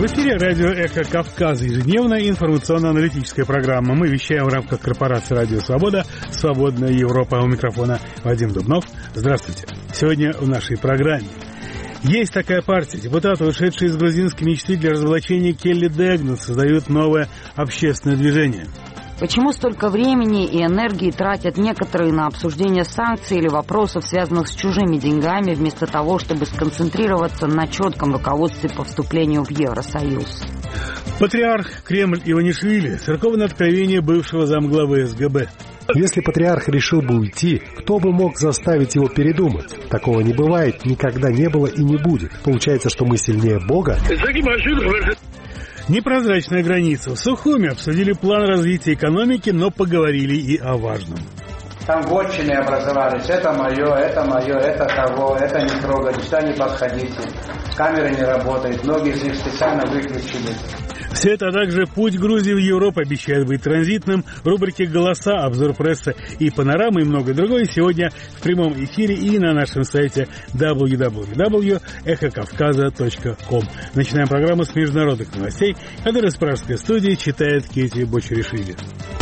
В эфире радио «Эхо Кавказа», ежедневная информационно-аналитическая программа. Мы вещаем в рамках корпорации «Радио Свобода», «Свободная Европа». У микрофона Вадим Дубнов. Здравствуйте. Сегодня в нашей программе. Есть такая партия. Депутаты, ушедшие из грузинской мечты для разоблачения Келли Дэгнан, создают новое общественное движение. Почему столько времени и энергии тратят некоторые на обсуждение санкций или вопросов, связанных с чужими деньгами, вместо того, чтобы сконцентрироваться на четком руководстве по вступлению в Евросоюз? Патриарх Кремль Иванишвили, церковное откровение бывшего замглавы СГБ. Если патриарх решил бы уйти, кто бы мог заставить его передумать? Такого не бывает, никогда не было и не будет. Получается, что мы сильнее Бога? Непрозрачная граница. В Сухуми обсудили план развития экономики, но поговорили и о важном. Там вотчины образовались. Это мое, это того, это не трогать, сюда не подходите. Камеры не работают, многие из них специально выключили. Все это, а также путь Грузии в Европу обещает быть транзитным. В рубрике «Голоса», обзор прессы и панорамы и многое другое сегодня в прямом эфире и на нашем сайте www.эхокавказа.ком. Начинаем программу с международных новостей, которые с пражской студии читает Кэти Бочеришвили.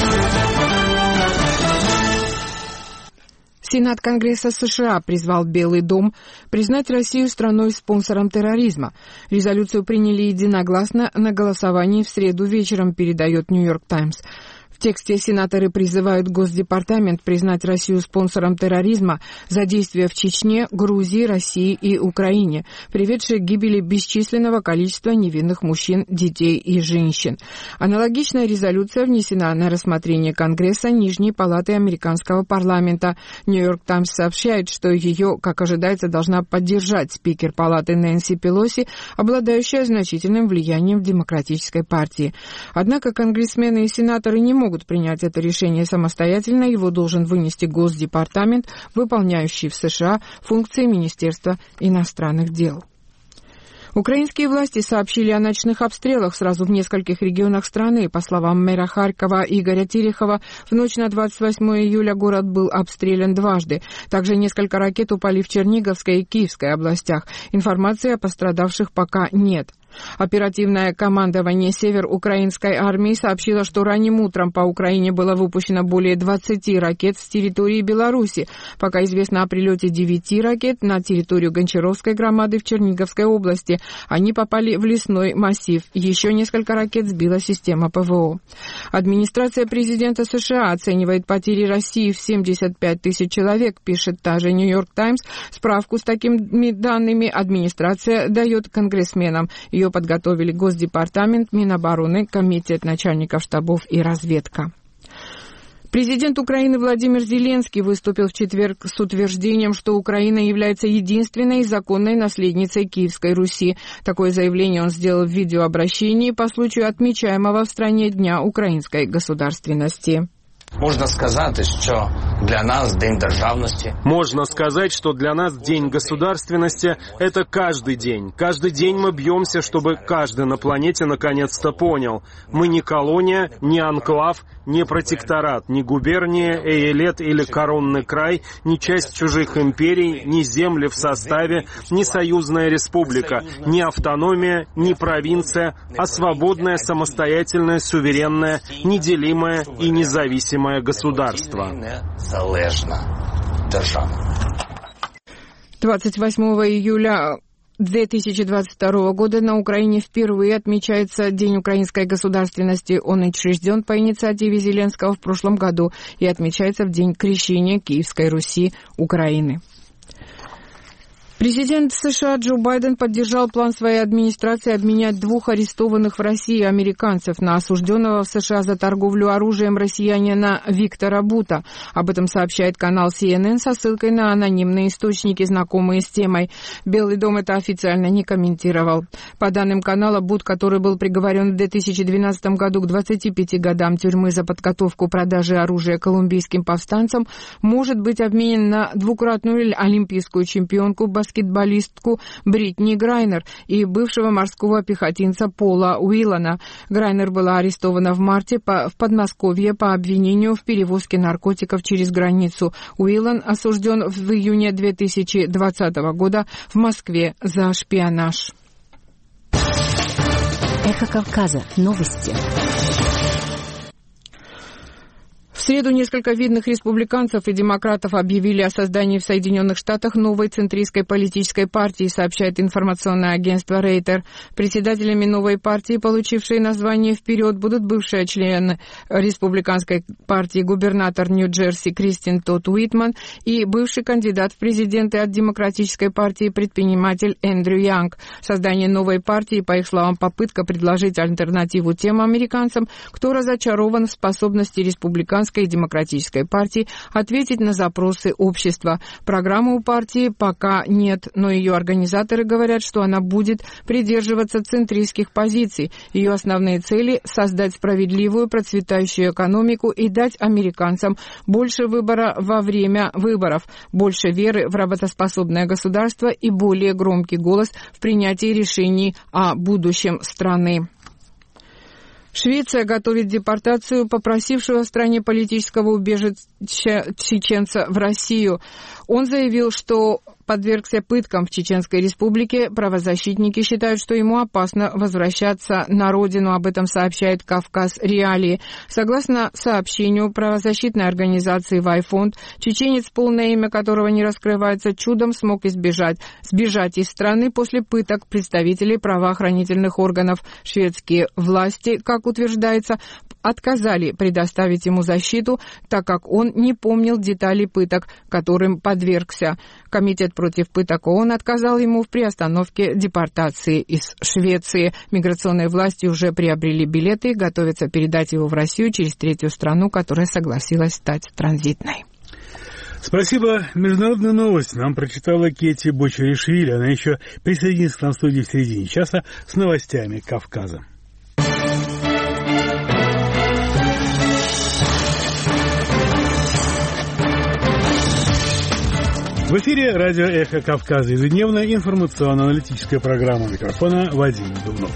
Сенат Конгресса США призвал Белый дом признать Россию страной-спонсором терроризма. Резолюцию приняли единогласно на голосовании в среду вечером, передает «Нью-Йорк Таймс». В тексте сенаторы призывают Госдепартамент признать Россию спонсором терроризма за действия в Чечне, Грузии, России и Украине, приведшие к гибели бесчисленного количества невинных мужчин, детей и женщин. Аналогичная резолюция внесена на рассмотрение Конгресса Нижней палаты американского парламента. «Нью-Йорк Таймс» сообщает, что ее, как ожидается, должна поддержать спикер палаты Нэнси Пелоси, обладающая значительным влиянием в Демократической партии. Однако конгрессмены и сенаторы не могут принять это решение самостоятельно, его должен вынести Госдепартамент, выполняющий в США функции Министерства иностранных дел. Украинские власти сообщили о ночных обстрелах сразу в нескольких регионах страны. По словам мэра Харькова Игоря Терехова, в ночь на 28 июля город был обстрелян дважды. Также несколько ракет упали в Черниговской и Киевской областях. Информации о пострадавших пока нет. Оперативное командование Север украинской армии сообщило, что ранним утром по Украине было выпущено более 20 ракет с территории Беларуси. Пока известно о прилете 9 ракет на территорию Гончаровской громады в Черниговской области. Они попали в лесной массив. Еще несколько ракет сбила система ПВО. Администрация президента США оценивает потери России в 75 тысяч человек, пишет та же «Нью-Йорк Таймс». Справку с такими данными администрация дает конгрессменам. Ее подготовили Госдепартамент, Минобороны, Комитет начальников штабов и разведка. Президент Украины Владимир Зеленский выступил в четверг с утверждением, что Украина является единственной законной наследницей Киевской Руси. Такое заявление он сделал в видеообращении по случаю отмечаемого в стране Дня украинской государственности. Можна сказати, що для нас День державности. Можно сказать, что для нас День государственности – это каждый день. Каждый день мы бьемся, чтобы каждый на планете наконец-то понял. Мы не колония, не анклав, не протекторат, не губерния, эйлет или коронный край, не часть чужих империй, не земли в составе, не союзная республика, не автономия, не провинция, а свободное, самостоятельное, суверенное, неделимое и независимое государство. 28 июля 2022 года на Украине впервые отмечается День украинской государственности. Он учрежден по инициативе Зеленского в прошлом году и отмечается в день крещения Киевской Руси Украины. Президент США Джо Байден поддержал план своей администрации обменять 2 арестованных в России американцев на осужденного в США за торговлю оружием россиянина Виктора Бута. Об этом сообщает канал CNN со ссылкой на анонимные источники, знакомые с темой. Белый дом это официально не комментировал. По данным канала, Бут, который был приговорен в 2012 году к 25 годам тюрьмы за подготовку продажи оружия колумбийским повстанцам, может быть обменен на двукратную олимпийскую чемпионку баскетболистку Бритни Грайнер и бывшего морского пехотинца Пола Уиллана. Грайнер была арестована в марте в Подмосковье по обвинению в перевозке наркотиков через границу. Уиллан осужден в июне 2020 года в Москве за шпионаж. Эхо Кавказа. Новости. В среду несколько видных республиканцев и демократов объявили о создании в Соединенных Штатах новой центристской политической партии, сообщает информационное агентство Рейтер. Председателями новой партии, получившей название «Вперед», будут бывшие члены республиканской партии губернатор Нью-Джерси Кристин Тот Уитман и бывший кандидат в президенты от демократической партии предприниматель Эндрю Янг. Создание новой партии, по их словам, попытка предложить альтернативу тем американцам, кто разочарован в способности республиканской и демократической партии ответить на запросы общества. Программы у партии пока нет, но ее организаторы говорят, что она будет придерживаться центристских позиций. Ее основные цели – создать справедливую, процветающую экономику и дать американцам больше выбора во время выборов, больше веры в работоспособное государство и более громкий голос в принятии решений о будущем страны. Швеция готовит депортацию попросившего в стране политического убежища чеченца в Россию. Он заявил, что подвергся пыткам в Чеченской Республике. Правозащитники считают, что ему опасно возвращаться на родину. Об этом сообщает «Кавказ Реалии». Согласно сообщению правозащитной организации «Вайфонд», чеченец, полное имя которого не раскрывается, чудом смог сбежать из страны после пыток представителей правоохранительных органов. Шведские власти, как утверждается, отказали предоставить ему защиту, так как он не помнил деталей пыток, которым подвергся. Комитет против пыток ООН отказал ему в приостановке депортации из Швеции. Миграционные власти уже приобрели билеты и готовятся передать его в Россию через третью страну, которая согласилась стать транзитной. Спасибо. Международную новость нам прочитала Кетти Бочаришвили. Она еще присоединится к нам в студии в середине часа с новостями Кавказа. В эфире радио «Эхо Кавказа», ежедневная информационно-аналитическая программа. Микрофона Вадим Дубнов.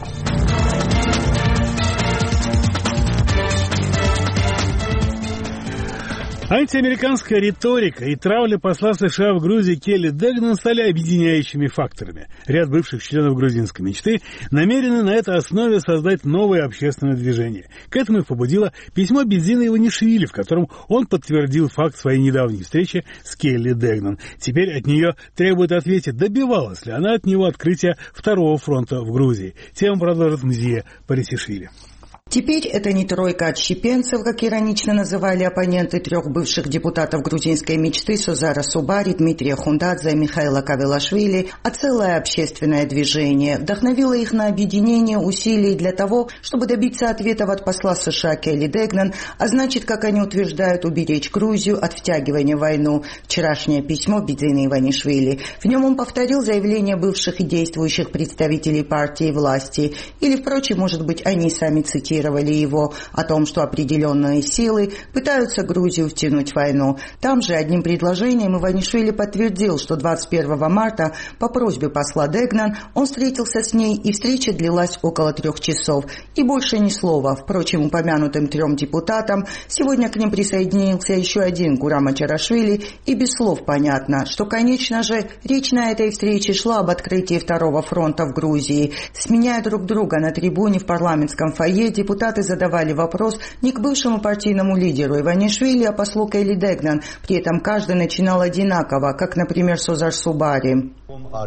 Антиамериканская риторика и травля посла США в Грузии Келли Дэгнан стали объединяющими факторами. Ряд бывших членов грузинской мечты намерены на этой основе создать новое общественное движение. К этому их побудило письмо Бедзина Иванишвили, в котором он подтвердил факт своей недавней встречи с Келли Дэгнан. Теперь от нее требуют ответить, добивалась ли она от него открытия второго фронта в Грузии. Тему продолжит Мзия Парисишвили. Теперь это не тройка отщепенцев, как иронично называли оппоненты трех бывших депутатов грузинской мечты Созара Субари, Дмитрия Хундадзе и Михаила Кавелашвили, а целое общественное движение. Вдохновило их на объединение усилий для того, чтобы добиться ответов от посла США Келли Дэгнан, а значит, как они утверждают, уберечь Грузию от втягивания в войну. Вчерашнее письмо Бедзина Иванишвили. В нем он повторил заявления бывших и действующих представителей партии власти. Или, впрочем, может быть, они сами цитировали его о том, что определенные силы пытаются Грузию втянуть в войну. Там же одним предложением Иванишвили подтвердил, что 21 марта по просьбе посла Дэгнан он встретился с ней, и встреча длилась около 3 часов. И больше ни слова. Впрочем, упомянутым 3 депутатам сегодня к ним присоединился еще один Гурам Ачарашвили, и без слов понятно, что, конечно же, речь на этой встрече шла об открытии второго фронта в Грузии. Сменяя друг друга на трибуне в парламентском фойе, депутаты задавали вопрос не к бывшему партийному лидеру Иванишвили, а послу Келли Дэгнан. При этом каждый начинал одинаково, как, например, Созар Субари. А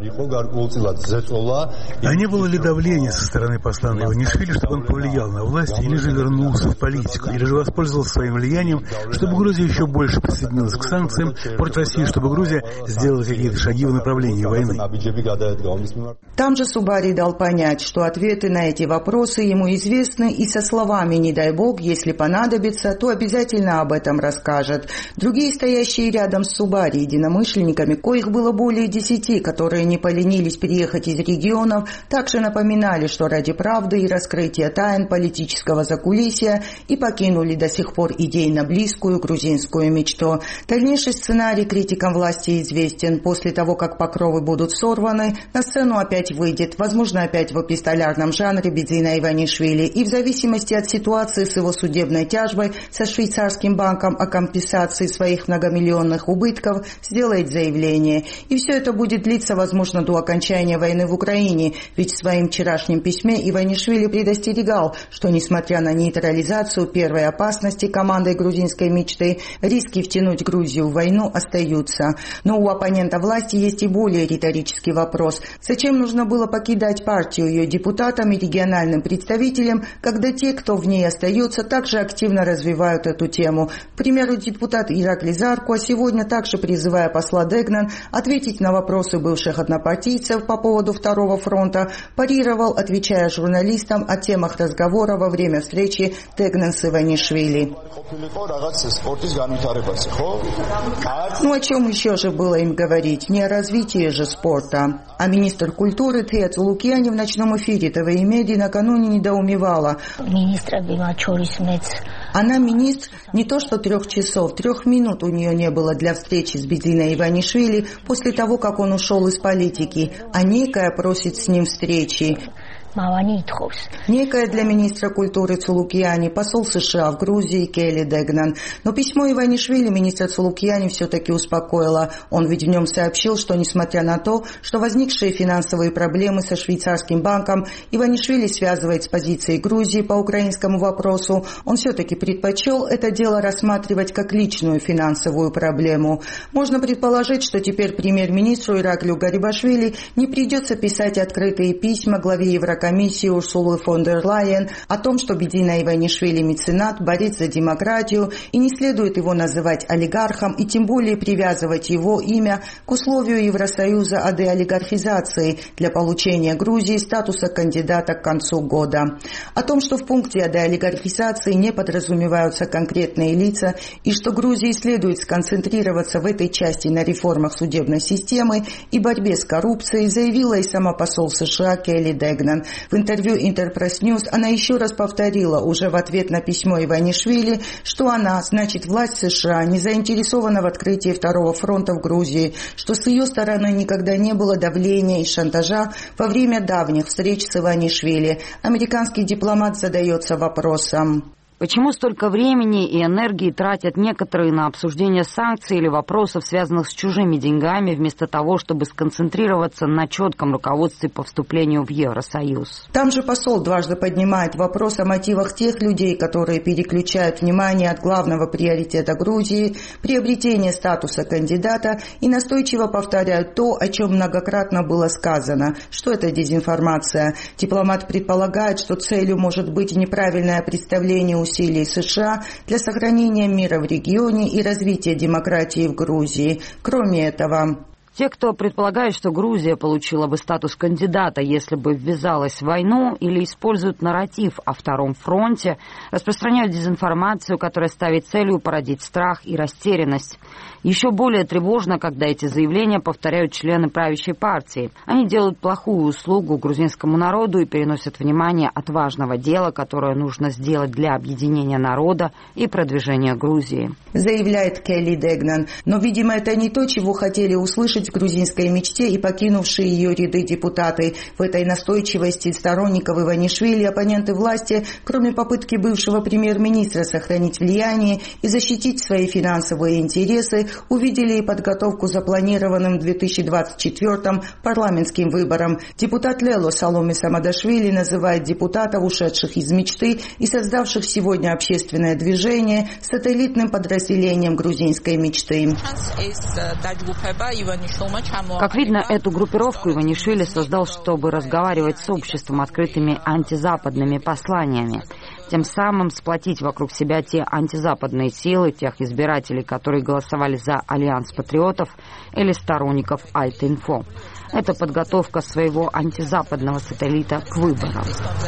не было ли давления со стороны посла на Иванишвили, чтобы он повлиял на власть, или же вернулся в политику, или же воспользовался своим влиянием, чтобы Грузия еще больше присоединилась к санкциям против России, чтобы Грузия сделала какие-то шаги в направлении войны? Там же Субари дал понять, что ответы на эти вопросы ему известны, и со словами «не дай бог, если понадобится, то обязательно об этом расскажет». Другие, стоящие рядом с Субари единомышленниками, коих было более 10, которые не поленились переехать из регионов, также напоминали, что ради правды и раскрытия тайн политического закулисья и покинули до сих пор идейно близкую грузинскую мечту. Дальнейший сценарий критикам власти известен. После того, как покровы будут сорваны, на сцену опять выйдет, возможно, опять в эпистолярном жанре, Бедзина Иванишвили, и в зависимости от ситуации с его судебной тяжбой со швейцарским банком о компенсации своих многомиллионных убытков сделает заявление. И все это будет длиться продлится, возможно, до окончания войны в Украине, ведь в своем вчерашнем письме Иванишвили предостерегал, что, несмотря на нейтрализацию первой опасности командой грузинской мечты, риски втянуть Грузию в войну остаются. Но у оппонента власти есть и более риторический вопрос. Зачем нужно было покидать партию ее депутатам и региональным представителям, когда те, кто в ней остается, также активно развивают эту тему? К примеру, депутат Иракли Зарко сегодня также, призывая посла Дегнан ответить на вопросы бывших однопартийцев по поводу Второго фронта, парировал, отвечая журналистам о темах разговора во время встречи Дегнан с Иванишвили. Ну о чем еще же было им говорить? Не о развитии же спорта. А министр культуры Тея Цулукияни в ночном эфире ТВ-меди накануне недоумевала. Она министр не то что 3 часов, 3 минут у нее не было для встречи с Бидзиной Иванишвили после того, как он ушел из политики, а некая просит с ним встречи. Некая для министра культуры Цулукияни, посол США в Грузии Келли Дегнан. Но письмо Иванишвили министра Цулукияни все-таки успокоило. Он ведь в нем сообщил, что несмотря на то, что возникшие финансовые проблемы со швейцарским банком Иванишвили связывает с позицией Грузии по украинскому вопросу, он все-таки предпочел это дело рассматривать как личную финансовую проблему. Можно предположить, что теперь премьер-министру Ираклию Гарибашвили не придется писать открытые письма главе Еврокомиссии Урсулы фон дер Лайен о том, что Бидзина Иванишвили меценат, борец за демократию, и не следует его называть олигархом, и тем более привязывать его имя к условию Евросоюза о деолигархизации для получения Грузии статуса кандидата к концу года. О том, что в пункте о деолигархизации не подразумеваются конкретные лица, и что Грузии следует сконцентрироваться в этой части на реформах судебной системы и борьбе с коррупцией, заявила и сама посол США Келли Дегнан. В интервью Интерпресс Ньюс она еще раз повторила уже в ответ на письмо Иванишвили, что она, значит власть США, не заинтересована в открытии Второго фронта в Грузии, что с ее стороны никогда не было давления и шантажа во время давних встреч с Иванишвили. Американский дипломат задается вопросом: почему столько времени и энергии тратят некоторые на обсуждение санкций или вопросов, связанных с чужими деньгами, вместо того, чтобы сконцентрироваться на четком руководстве по вступлению в Евросоюз? Там же посол дважды поднимает вопрос о мотивах тех людей, которые переключают внимание от главного приоритета Грузии – приобретения статуса кандидата, и настойчиво повторяют то, о чем многократно было сказано, что это дезинформация. Дипломат предполагает, что целью может быть неправильное представление усилий США для сохранения мира в регионе и развития демократии в Грузии. Кроме этого, те, кто предполагает, что Грузия получила бы статус кандидата, если бы ввязалась в войну, или используют нарратив о Втором фронте, распространяют дезинформацию, которая ставит целью породить страх и растерянность. Еще более тревожно, когда эти заявления повторяют члены правящей партии. Они делают плохую услугу грузинскому народу и переносят внимание от важного дела, которое нужно сделать для объединения народа и продвижения Грузии. Заявляет Келли Дегнан. Но, видимо, это не то, чего хотели услышать в грузинской мечте и покинувшие ее ряды депутаты. В этой настойчивости сторонников Иванишвили оппоненты власти, кроме попытки бывшего премьер-министра сохранить влияние и защитить свои финансовые интересы, увидели и подготовку запланированным в 2024 парламентским выборам. Депутат Лело Саломе Самадашвили называет депутатов, ушедших из мечты и создавших сегодня общественное движение, сателлитным подразделением грузинской мечты. Как видно, эту группировку Иванишвили создал, чтобы разговаривать с обществом открытыми антизападными посланиями, тем самым сплотить вокруг себя те антизападные силы, тех избирателей, которые голосовали за Альянс патриотов или сторонников Альт-Инфо. Это подготовка своего антизападного сателлита к выборам.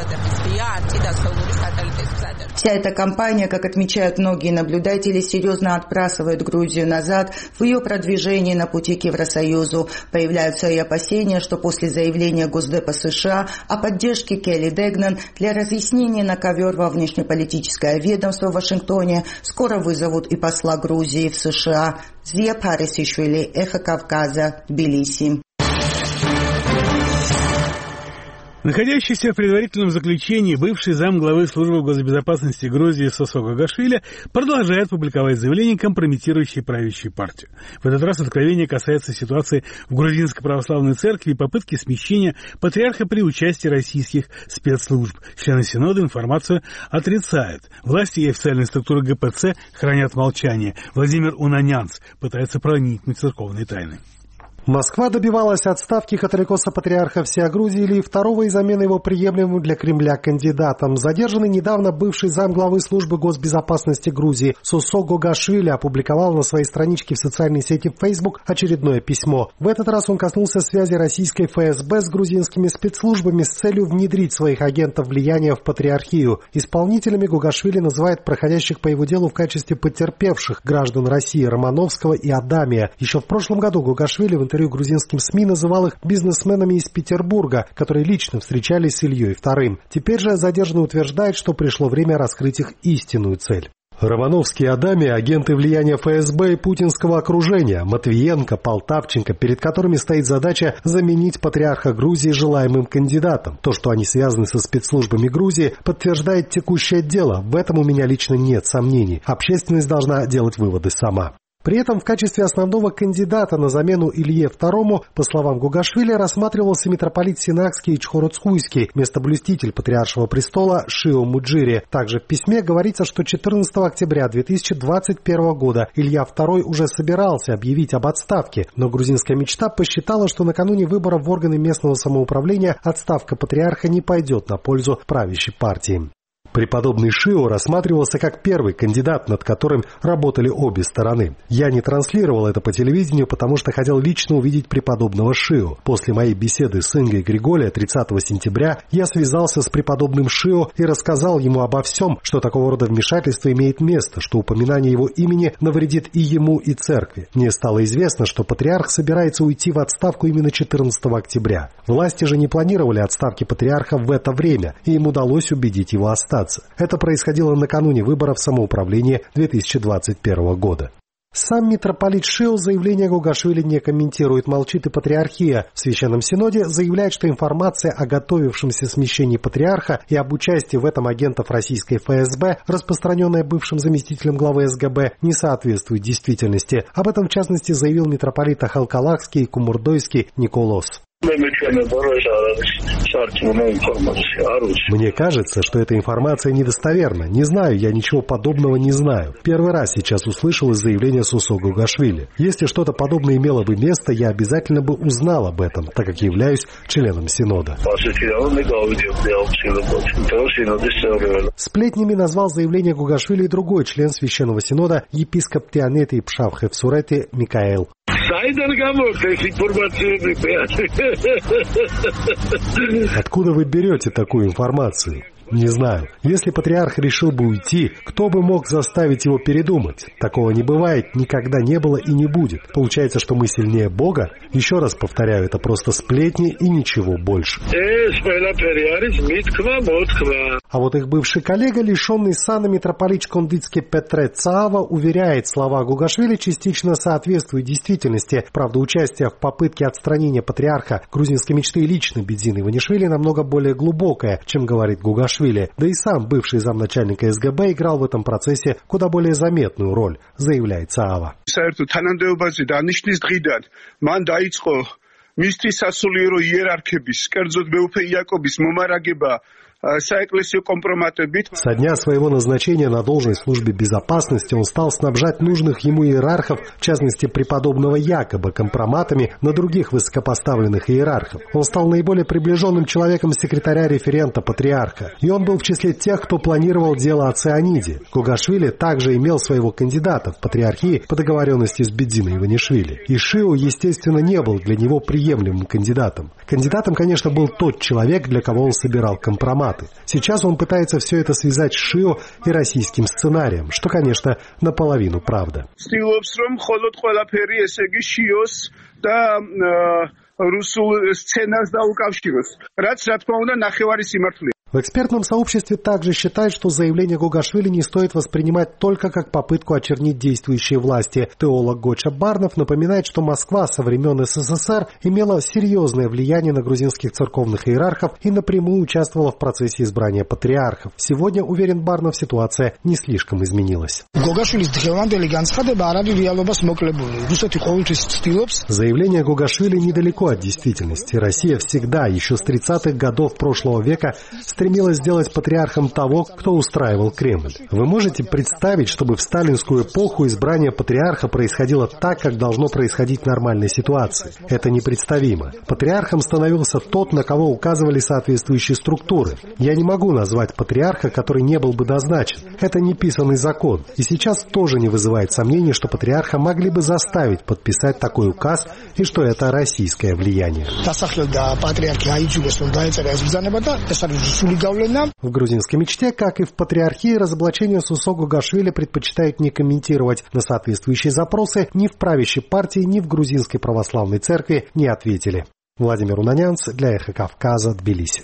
Вся эта кампания, как отмечают многие наблюдатели, серьезно отбрасывает Грузию назад в ее продвижении на пути к Евросоюзу. Появляются и опасения, что после заявления Госдепа США о поддержке Келли Дегнан для разъяснения на ковер во внешнеполитическое ведомство в Вашингтоне скоро вызовут и посла Грузии в США. Зия Парисишвили, Эхо Кавказа, Тбилиси. Находящийся в предварительном заключении бывший замглавы службы госбезопасности Грузии Сосо Гогашвили продолжает публиковать заявления, компрометирующие правящую партию. В этот раз откровение касается ситуации в Грузинской православной церкви и попытки смещения патриарха при участии российских спецслужб. Члены Синода информацию отрицают. Власти и официальные структуры ГПЦ хранят молчание. Владимир Унанянц пытается проникнуть в церковные тайны. Москва добивалась отставки католикоса-патриарха всея Грузии или второго и замены его приемлемым для Кремля кандидатом. Задержанный недавно бывший замглавы службы госбезопасности Грузии Сосо Гогашвили опубликовал на своей страничке в социальной сети Facebook очередное письмо. В этот раз он коснулся связи российской ФСБ с грузинскими спецслужбами с целью внедрить своих агентов влияния в патриархию. Исполнителями Гогашвили называет проходящих по его делу в качестве потерпевших граждан России Романовского и Адамия. Еще в прошлом году Гогашвили в интервью грузинским СМИ называл их бизнесменами из Петербурга, которые лично встречались с Ильей II. Теперь же задержанный утверждает, что пришло время раскрыть их истинную цель. Романовский и Адамия – агенты влияния ФСБ и путинского окружения, Матвиенко, Полтавченко, перед которыми стоит задача заменить патриарха Грузии желаемым кандидатом. То, что они связаны со спецслужбами Грузии, подтверждает текущее дело. В этом у меня лично нет сомнений. Общественность должна делать выводы сама. При этом в качестве основного кандидата на замену Илье II, по словам Гогашвили, рассматривался митрополит Синакский и Чхородскуйский, местоблюститель патриаршего престола Шио Муджири. Также в письме говорится, что 14 октября 2021 года Илья II уже собирался объявить об отставке, но грузинская мечта посчитала, что накануне выборов в органы местного самоуправления отставка патриарха не пойдет на пользу правящей партии. Преподобный Шио рассматривался как первый кандидат, над которым работали обе стороны. Я не транслировал это по телевидению, потому что хотел лично увидеть преподобного Шио. После моей беседы с Ингой Григолия 30 сентября я связался с преподобным Шио и рассказал ему обо всем, что такого рода вмешательство имеет место, что упоминание его имени навредит и ему, и церкви. Мне стало известно, что патриарх собирается уйти в отставку именно 14 октября. Власти же не планировали отставки патриарха в это время, и им удалось убедить его остаться. Это происходило накануне выборов самоуправления 2021 года. Сам митрополит Шио заявление Гогашвили не комментирует, молчит и патриархия. В Священном Синоде заявляет, что информация о готовившемся смещении патриарха и об участии в этом агентов российской ФСБ, распространенная бывшим заместителем главы СГБ, не соответствует действительности. Об этом, в частности, заявил митрополит Ахалкалакский и Кумурдойский Николос. Мне кажется, что эта информация недостоверна. Не знаю, я ничего подобного не знаю. Первый раз сейчас услышал из заявления Сосо Гогашвили. Если что-то подобное имело бы место, я обязательно бы узнал об этом, так как являюсь членом Синода. Сплетнями назвал заявление Гогашвили и другой член Священного Синода, епископ Тианети и Пшавхевсурети Микаэл. Откуда вы берете такую информацию? Не знаю. Если патриарх решил бы уйти, кто бы мог заставить его передумать? Такого не бывает, никогда не было и не будет. Получается, что мы сильнее Бога? Еще раз повторяю, это просто сплетни и ничего больше. А вот их бывший коллега, лишенный сана митрополит Шкондыцкий Петре Цаава, уверяет, слова Гогашвили частично соответствуют действительности. Правда, участие в попытке отстранения патриарха грузинской мечты лично Бедзины Иванишвили намного более глубокое, чем говорит Гогашвили. Да и сам бывший замначальника СГБ играл в этом процессе куда более заметную роль, заявляет Цаава. Со дня своего назначения на должность в службе безопасности он стал снабжать нужных ему иерархов, в частности преподобного Якоба, компроматами на других высокопоставленных иерархов. Он стал наиболее приближенным человеком секретаря-референта патриарха, и он был в числе тех, кто планировал дело о цианиде. Гогашвили также имел своего кандидата в патриархии по договоренности с Бедзиной Иванишвили. И Шио, естественно, не был для него приемлемым кандидатом. Кандидатом, конечно, был тот человек, для кого он собирал компромат. Сейчас он пытается все это связать с Шио и российским сценарием, что, конечно, наполовину правда. В экспертном сообществе также считают, что заявление Гугашвили не стоит воспринимать только как попытку очернить действующие власти. Теолог Гоча Барнов напоминает, что Москва со времен СССР имела серьезное влияние на грузинских церковных иерархов и напрямую участвовала в процессе избрания патриархов. Сегодня, уверен Барнов, ситуация не слишком изменилась. Заявление Гугашвили недалеко от действительности. Россия всегда, еще с 30-х годов прошлого века, стремилась сделать патриархом того, кто устраивал Кремль. Вы можете представить, чтобы в сталинскую эпоху избрание патриарха происходило так, как должно происходить в нормальной ситуации? Это непредставимо. Патриархом становился тот, на кого указывали соответствующие структуры. Я не могу назвать патриарха, который не был бы назначен. Это неписанный закон. И сейчас тоже не вызывает сомнений, что патриарха могли бы заставить подписать такой указ и что это российское влияние. В грузинской мечте, как и в патриархии, разоблачение Сусо Гугашвили предпочитают не комментировать. На соответствующие запросы ни в правящей партии, ни в грузинской православной церкви не ответили. Владимир Унанянц для Эхо Кавказа, Тбилиси.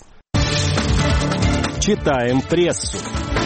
Читаем прессу.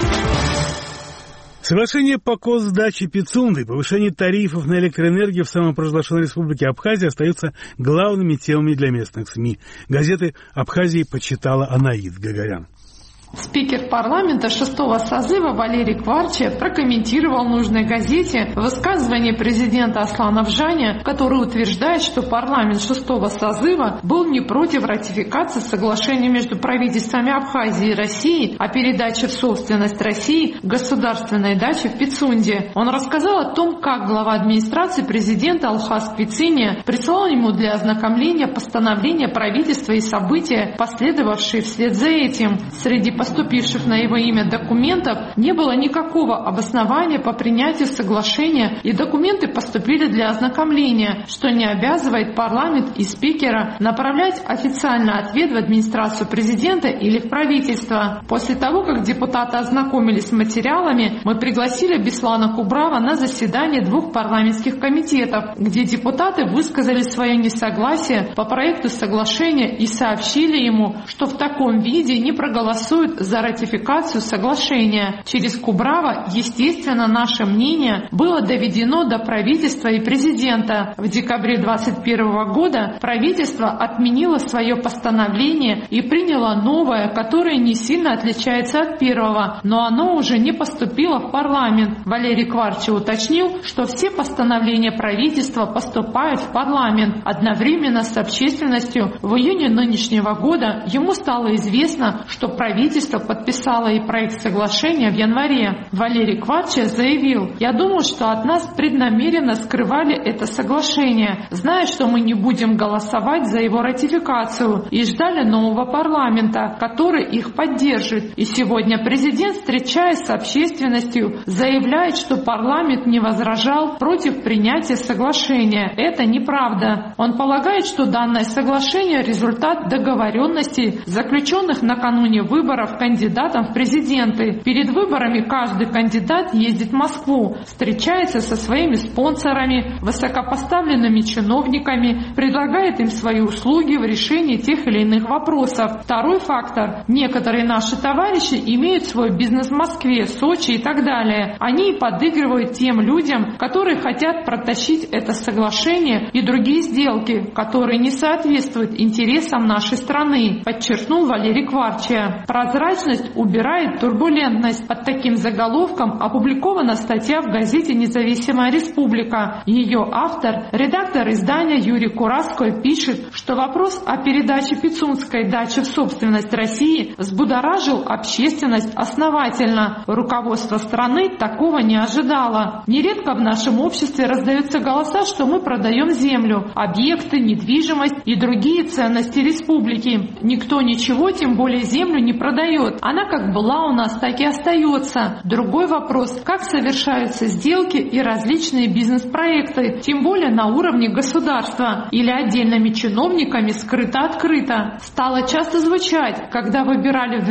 Соглашение по Косдаче Пицунды и повышение тарифов на электроэнергию в самопровозглашенной республике Абхазия остаются главными темами для местных СМИ. Газеты Абхазии почитала Анаид Гагарян. Спикер парламента 6-го созыва Валерий Кварча прокомментировал нужной газете высказывание президента Аслана Вжаня, который утверждает, что парламент 6-го созыва был не против ратификации соглашения между правительствами Абхазии и России о передаче в собственность России государственной дачи в Пицунде. Он рассказал о том, как глава администрации президента Алхас Квициния прислал ему для ознакомления постановление правительства и события, последовавшие вслед за этим. Среди поступивших на его имя документов не было никакого обоснования по принятию соглашения, и документы поступили для ознакомления, что не обязывает парламент и спикера направлять официальный ответ в администрацию президента или в правительство. После того, как депутаты ознакомились с материалами, мы пригласили Беслана Кубрава на заседание 2 парламентских комитетов, где депутаты высказали свое несогласие по проекту соглашения и сообщили ему, что в таком виде не проголосуют за ратификацию соглашения. Через Кубрава, естественно, наше мнение было доведено до правительства и президента. В декабре 2021 года правительство отменило свое постановление и приняло новое, которое не сильно отличается от первого, но оно уже не поступило в парламент. Валерий Кварча уточнил, что все постановления правительства поступают в парламент. Одновременно с общественностью в июне нынешнего года ему стало известно, что правительство подписало и проект соглашения в январе. Валерий Кварча заявил: «Я думаю, что от нас преднамеренно скрывали это соглашение, зная, что мы не будем голосовать за его ратификацию, и ждали нового парламента, который их поддержит. И сегодня президент, встречаясь с общественностью, заявляет, что парламент не возражал против принятия соглашения. Это неправда. Он полагает, что данное соглашение – результат договоренностей, заключенных накануне выборов кандидатом в президенты. Перед выборами каждый кандидат ездит в Москву, встречается со своими спонсорами, высокопоставленными чиновниками, предлагает им свои услуги в решении тех или иных вопросов. Второй фактор. Некоторые наши товарищи имеют свой бизнес в Москве, Сочи и так далее. Они подыгрывают тем людям, которые хотят протащить это соглашение и другие сделки, которые не соответствуют интересам нашей страны», подчеркнул Валерий Кварча. Прозрачность убирает турбулентность. Под таким заголовком опубликована статья в газете «Независимая республика». Ее автор, редактор издания Юрий Кураско, пишет, что вопрос о передаче Пицунской дачи в собственность России взбудоражил общественность основательно. Руководство страны такого не ожидало. Нередко в нашем обществе раздаются голоса, что мы продаем землю, объекты, недвижимость и другие ценности республики. Никто ничего, тем более землю, не продает. Она как была у нас, так и остается. Другой вопрос, как совершаются сделки и различные бизнес-проекты, тем более на уровне государства или отдельными чиновниками скрыто-открыто. Стало часто звучать, когда выбирали в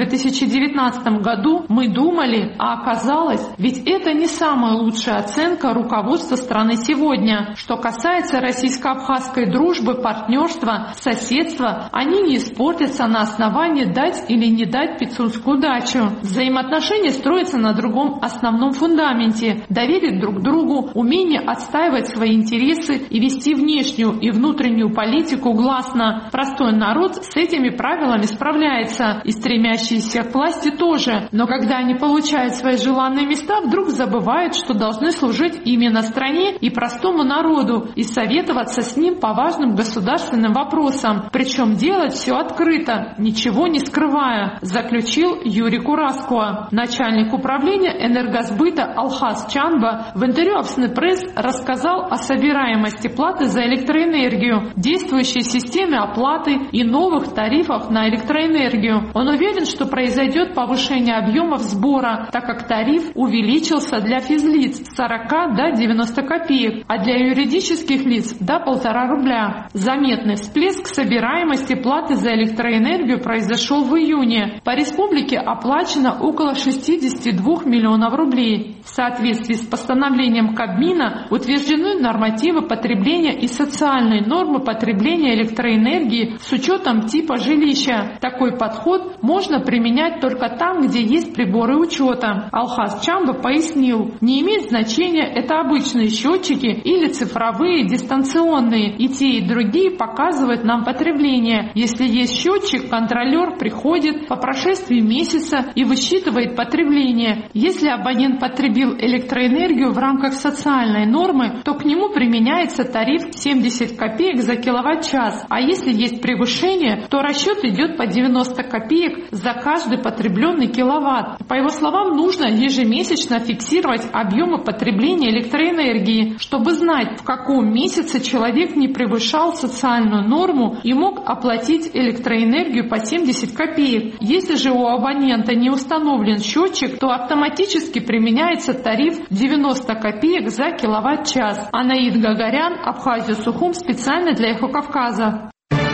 2019 году, мы думали, а оказалось, ведь это не самая лучшая оценка руководства страны сегодня. Что касается российско-абхазской дружбы, партнерства, соседства, они не испортятся на основании дать или не дать Пицунскую дачу. Взаимоотношения строятся на другом основном фундаменте – доверие друг к другу, умение отстаивать свои интересы и вести внешнюю и внутреннюю политику гласно. Простой народ с этими правилами справляется, и стремящиеся к власти тоже. Но когда они получают свои желанные места, вдруг забывают, что должны служить именно стране и простому народу и советоваться с ним по важным государственным вопросам. Причем делать все открыто, ничего не скрывая, заключил Юрий Кураскуа. Начальник управления энергосбыта Алхаз Чанба в интервью Общественный пресс рассказал о собираемости платы за электроэнергию, действующей системе оплаты и новых тарифах на электроэнергию. Он уверен, что произойдет повышение объемов сбора, так как тариф увеличился для физлиц с 40 до 90 копеек, а для юридических лиц до 1,5 рубля. Заметный всплеск собираемости платы за электроэнергию произошел в июне. По республике оплачено около 62 миллионов рублей. В соответствии с постановлением Кабмина утверждены нормативы потребления и социальные нормы потребления электроэнергии с учетом типа жилища. Такой подход можно применять только там, где есть приборы учета. Алхаз Чанба пояснил, не имеет значения, это обычные счетчики или цифровые дистанционные, и те, и другие показывают нам потребление. Если есть счетчик, контролер приходит по прошествии месяца и высчитывает потребление. Если абонент потребил электроэнергию в рамках социальной нормы, то к нему применяется тариф 70 копеек за киловатт-час, а если есть превышение, то расчет идет по 90 копеек за каждый потребленный киловатт. По его словам, нужно ежемесячно фиксировать объемы потребления электроэнергии, чтобы знать, в каком месяце человек не превышал социальную норму и мог оплатить электроэнергию по 70 копеек. Если же у абонента не установлен счетчик, то автоматически применяется тариф 90 копеек за киловатт-час. Анаид Гагарян, Абхазия, Сухум, специально для Эхо Кавказа.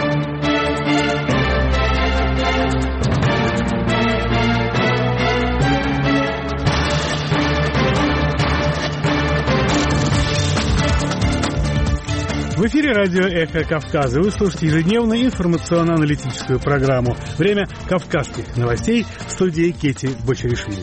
В эфире радио «Эхо Кавказа». Вы слушаете ежедневную информационно-аналитическую программу «Время кавказских новостей» в студии Кети Бочаришвили.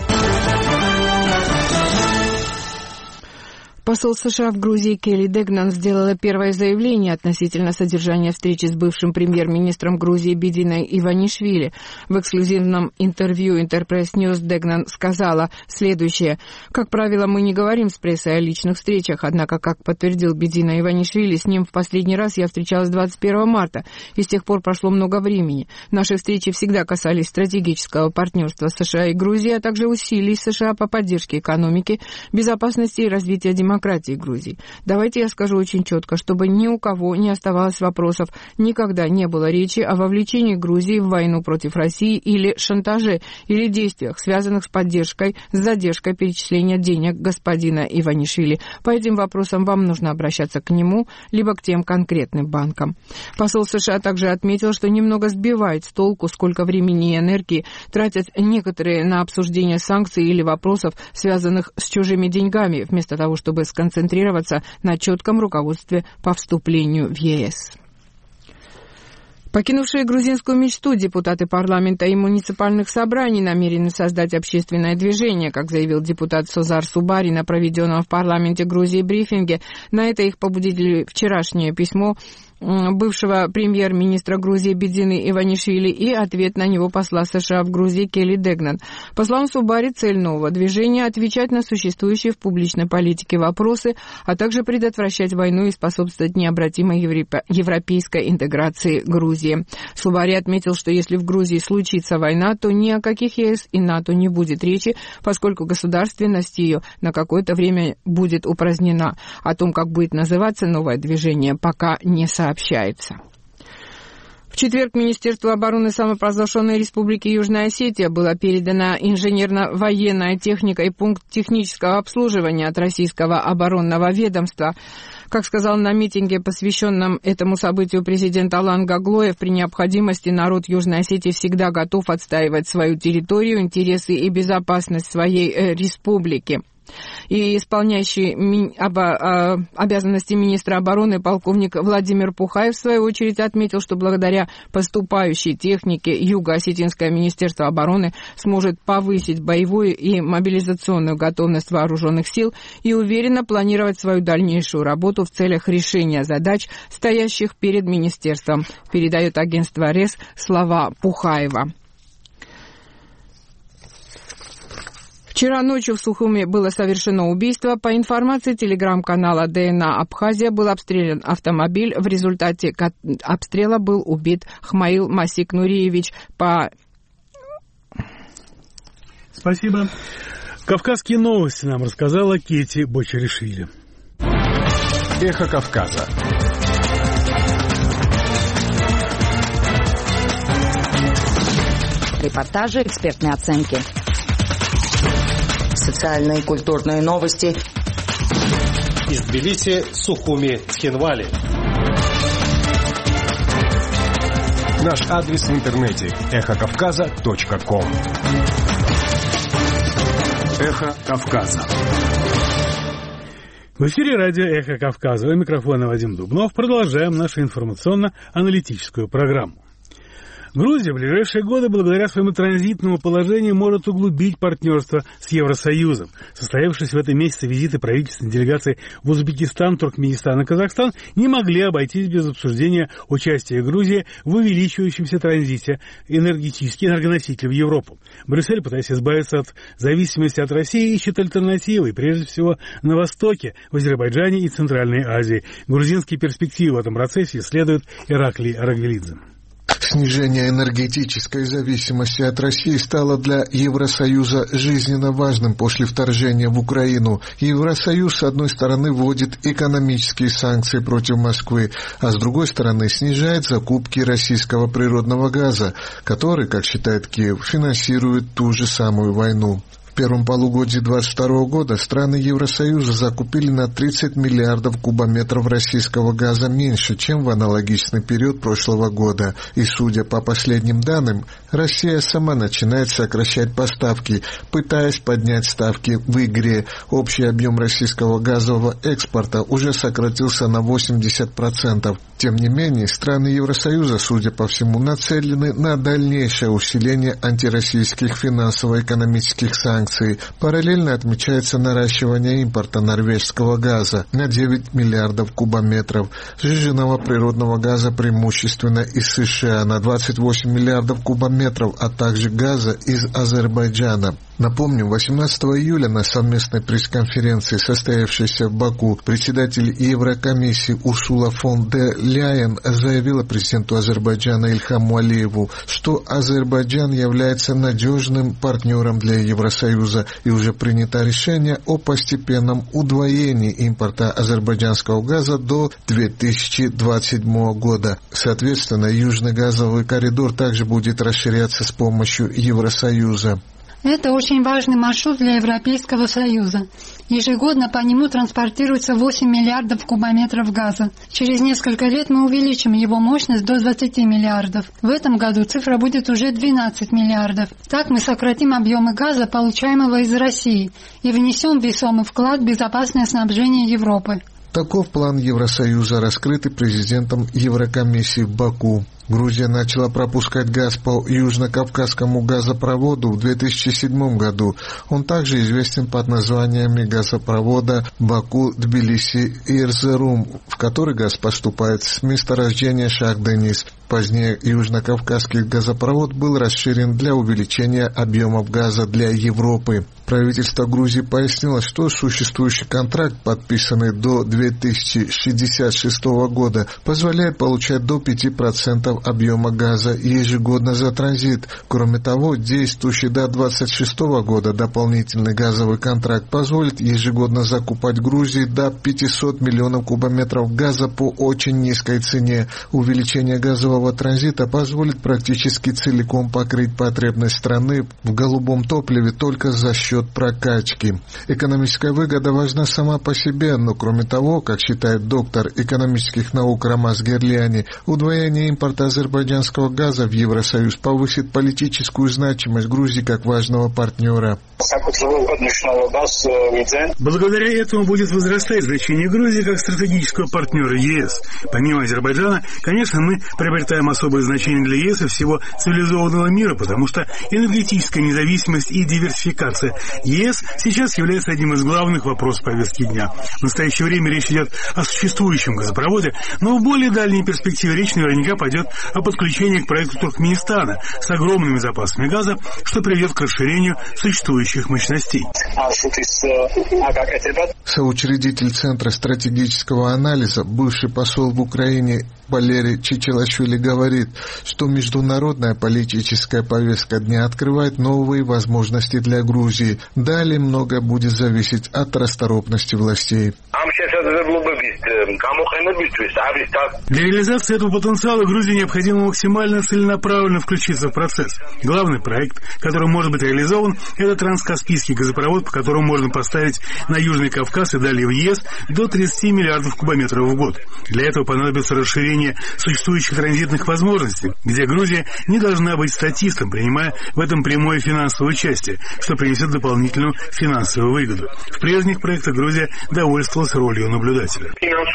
Посол США в Грузии Келли Дегнан сделала первое заявление относительно содержания встречи с бывшим премьер-министром Грузии Бидиной Иванишвили. В эксклюзивном интервью Интерпресс Ньюс Дегнан сказала следующее. «Как правило, мы не говорим с прессой о личных встречах, однако, как подтвердил Бидина Иванишвили, с ним в последний раз я встречалась 21 марта, и с тех пор прошло много времени. Наши встречи всегда касались стратегического партнерства США и Грузии, а также усилий США по поддержке экономики, безопасности и развития демократии Грузии. Давайте я скажу очень четко, чтобы ни у кого не оставалось вопросов. Никогда не было речи о вовлечении Грузии в войну против России или шантаже, или действиях, связанных с поддержкой, с задержкой перечисления денег господина Иванишвили. По этим вопросам вам нужно обращаться к нему, либо к тем конкретным банкам». Посол США также отметил, что немного сбивает с толку, сколько времени и энергии тратят некоторые на обсуждение санкций или вопросов, связанных с чужими деньгами, вместо того, чтобы сконцентрироваться на четком руководстве по вступлению в ЕС. Покинувшие грузинскую мечту депутаты парламента и муниципальных собраний намерены создать общественное движение, как заявил депутат Созар Субари на проведенном в парламенте Грузии брифинге. На это их побудили вчерашнее письмо бывшего премьер-министра Грузии Бидины Иванишвили и ответ на него посла США в Грузии Келли Дегнан. По словам Субари, цель нового движения – отвечать на существующие в публичной политике вопросы, а также предотвращать войну и способствовать необратимой европейской интеграции Грузии. Субари отметил, что если в Грузии случится война, то ни о каких ЕС и НАТО не будет речи, поскольку государственность ее на какое-то время будет упразднена. О том, как будет называться новое движение, пока не сообщается. В четверг Министерству обороны самопровозглашенной Республики Южная Осетия была передана инженерно-военная техника и пункт технического обслуживания от российского оборонного ведомства. Как сказал на митинге, посвященном этому событию президент Алан Гаглоев, при необходимости народ Южной Осетии всегда готов отстаивать свою территорию, интересы и безопасность своей республики. И исполняющий обязанности министра обороны полковник Владимир Пухаев, в свою очередь, отметил, что благодаря поступающей технике Юго-Осетинское министерство обороны сможет повысить боевую и мобилизационную готовность вооруженных сил и уверенно планировать свою дальнейшую работу в целях решения задач, стоящих перед министерством, передает агентство РЕС слова Пухаева. Вчера ночью в Сухуми было совершено убийство. По информации телеграм-канала ДНА Абхазия был обстрелян автомобиль. В результате обстрела был убит Хмаил Масик Нуриевич. Спасибо. Кавказские новости нам рассказала Кети Бочаришвили. Эхо Кавказа. Репортажи, экспертные оценки. Социальные и культурные новости. Из Тбилиси, Сухуми, Цхинвали. Наш адрес в интернете эхокавказа.ком. Эхо Кавказа. В эфире радио «Эхо Кавказа». У микрофона Вадим Дубнов. Продолжаем нашу информационно-аналитическую программу. Грузия в ближайшие годы, благодаря своему транзитному положению, может углубить партнерство с Евросоюзом. Состоявшиеся в этом месяце визиты правительственной делегации в Узбекистан, Туркменистан и Казахстан не могли обойтись без обсуждения участия Грузии в увеличивающемся транзите энергоносителей в Европу. Брюссель, пытаясь избавиться от зависимости от России, ищет альтернативы, прежде всего на Востоке, в Азербайджане и Центральной Азии. Грузинские перспективы в этом процессе исследует Ираклий Арагвелидзе. Снижение энергетической зависимости от России стало для Евросоюза жизненно важным после вторжения в Украину. Евросоюз, с одной стороны, вводит экономические санкции против Москвы, а с другой стороны, снижает закупки российского природного газа, который, как считает Киев, финансирует ту же самую войну. В первом полугодии 2022 года страны Евросоюза закупили на 30 миллиардов кубометров российского газа меньше, чем в аналогичный период прошлого года. И, судя по последним данным, Россия сама начинает сокращать поставки, пытаясь поднять ставки в игре. Общий объем российского газового экспорта уже сократился на 80%. Тем не менее, страны Евросоюза, судя по всему, нацелены на дальнейшее усиление антироссийских финансово-экономических санкций. Параллельно отмечается наращивание импорта норвежского газа на 9 миллиардов кубометров, сжиженного природного газа преимущественно из США на 28 миллиардов кубометров, а также газа из Азербайджана. Напомню, 18 июля на совместной пресс-конференции, состоявшейся в Баку, председатель Еврокомиссии Урсула фон дер Ляйен заявила президенту Азербайджана Ильхаму Алиеву, что Азербайджан является надежным партнером для Евросоюза и уже принято решение о постепенном удвоении импорта азербайджанского газа до 2027 года. Соответственно, Южный газовый коридор также будет расширяться с помощью Евросоюза. Это очень важный маршрут для Европейского Союза. Ежегодно по нему транспортируется 8 миллиардов кубометров газа. Через несколько лет мы увеличим его мощность до 20 миллиардов. В этом году цифра будет уже 12 миллиардов. Так мы сократим объемы газа, получаемого из России, и внесем весомый вклад в безопасное снабжение Европы. Таков план Евросоюза, раскрытый президентом Еврокомиссии в Баку. Грузия начала пропускать газ по Южно-Кавказскому газопроводу в 2007 году. Он также известен под названиями газопровода Баку-Тбилиси-Эрзерум, в который газ поступает с месторождения Шах-Денис. Позднее Южно-Кавказский газопровод был расширен для увеличения объемов газа для Европы. Правительство Грузии пояснило, что существующий контракт, подписанный до 2066 года, позволяет получать до 5% объема газа ежегодно за транзит. Кроме того, действующий до 2026 года дополнительный газовый контракт позволит ежегодно закупать Грузии до 500 миллионов кубометров газа по очень низкой цене. Увеличение газового транзита позволит практически целиком покрыть потребность страны в голубом топливе только за счет счет прокачки. Экономическая выгода важна сама по себе, но кроме того, как считает доктор экономических наук Рамаз Герляни, удвоение импорта азербайджанского газа в Евросоюз повысит политическую значимость Грузии как важного партнера. Благодаря этому будет возрастать значение Грузии как стратегического партнера ЕС. Помимо Азербайджана, конечно, мы приобретаем особое значение для ЕС и всего цивилизованного мира, потому что энергетическая независимость и диверсификация ЕС сейчас является одним из главных вопросов повестки дня. В настоящее время речь идет о существующем газопроводе, но в более дальней перспективе речь наверняка пойдет о подключении к проекту Туркменистана с огромными запасами газа, что приведет к расширению существующих мощностей. Соучредитель Центра стратегического анализа, бывший посол в Украине Валерий Чичилашвили говорит, что международная политическая повестка дня открывает новые возможности для Грузии. Далее многое будет зависеть от расторопности властей. Для реализации этого потенциала Грузии необходимо максимально целенаправленно включиться в процесс. Главный проект, который может быть реализован, это транскаспийский газопровод, по которому можно поставить на Южный Кавказ и далее в ЕС до 30 миллиардов кубометров в год. Для этого понадобится расширение существующих транзитных возможностей, где Грузия не должна быть статистом, принимая в этом прямое финансовое участие, что принесет дополнительную финансовую выгоду. В прежних проектах Грузия довольствовалась ролью наблюдателя.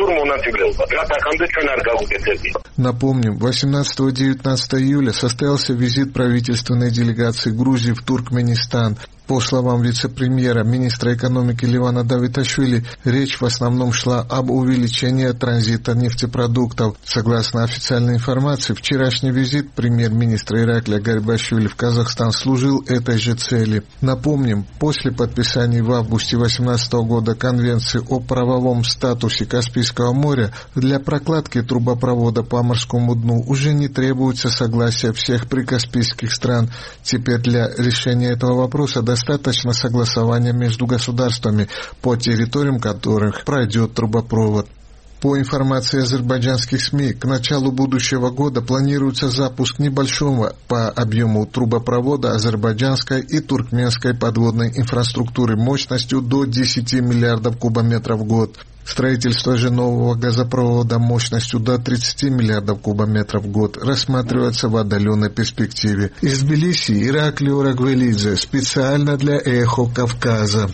Напомним, 18-19 июля состоялся визит правительственной делегации Грузии в Туркменистан. По словам вице-премьера, министра экономики Ливана Давиташвили, речь в основном шла об увеличении транзита нефтепродуктов. Согласно официальной информации, вчерашний визит премьер-министра Ираклия Гарибашвили в Казахстан служил этой же цели. Напомним, после подписания в августе 2018 года Конвенции о правовом статусе Каспийского моря для прокладки трубопровода по морскому дну уже не требуется согласия всех прикаспийских стран. Теперь для решения этого вопроса достаточно согласования между государствами, по территориям которых пройдет трубопровод. По информации азербайджанских СМИ, к началу будущего года планируется запуск небольшого по объему трубопровода азербайджанской и туркменской подводной инфраструктуры мощностью до 10 миллиардов кубометров в год. Строительство же нового газопровода мощностью до 30 миллиардов кубометров в год рассматривается в отдаленной перспективе. Из Тбилиси Ираклий Орагвелидзе специально для «Эхо Кавказа».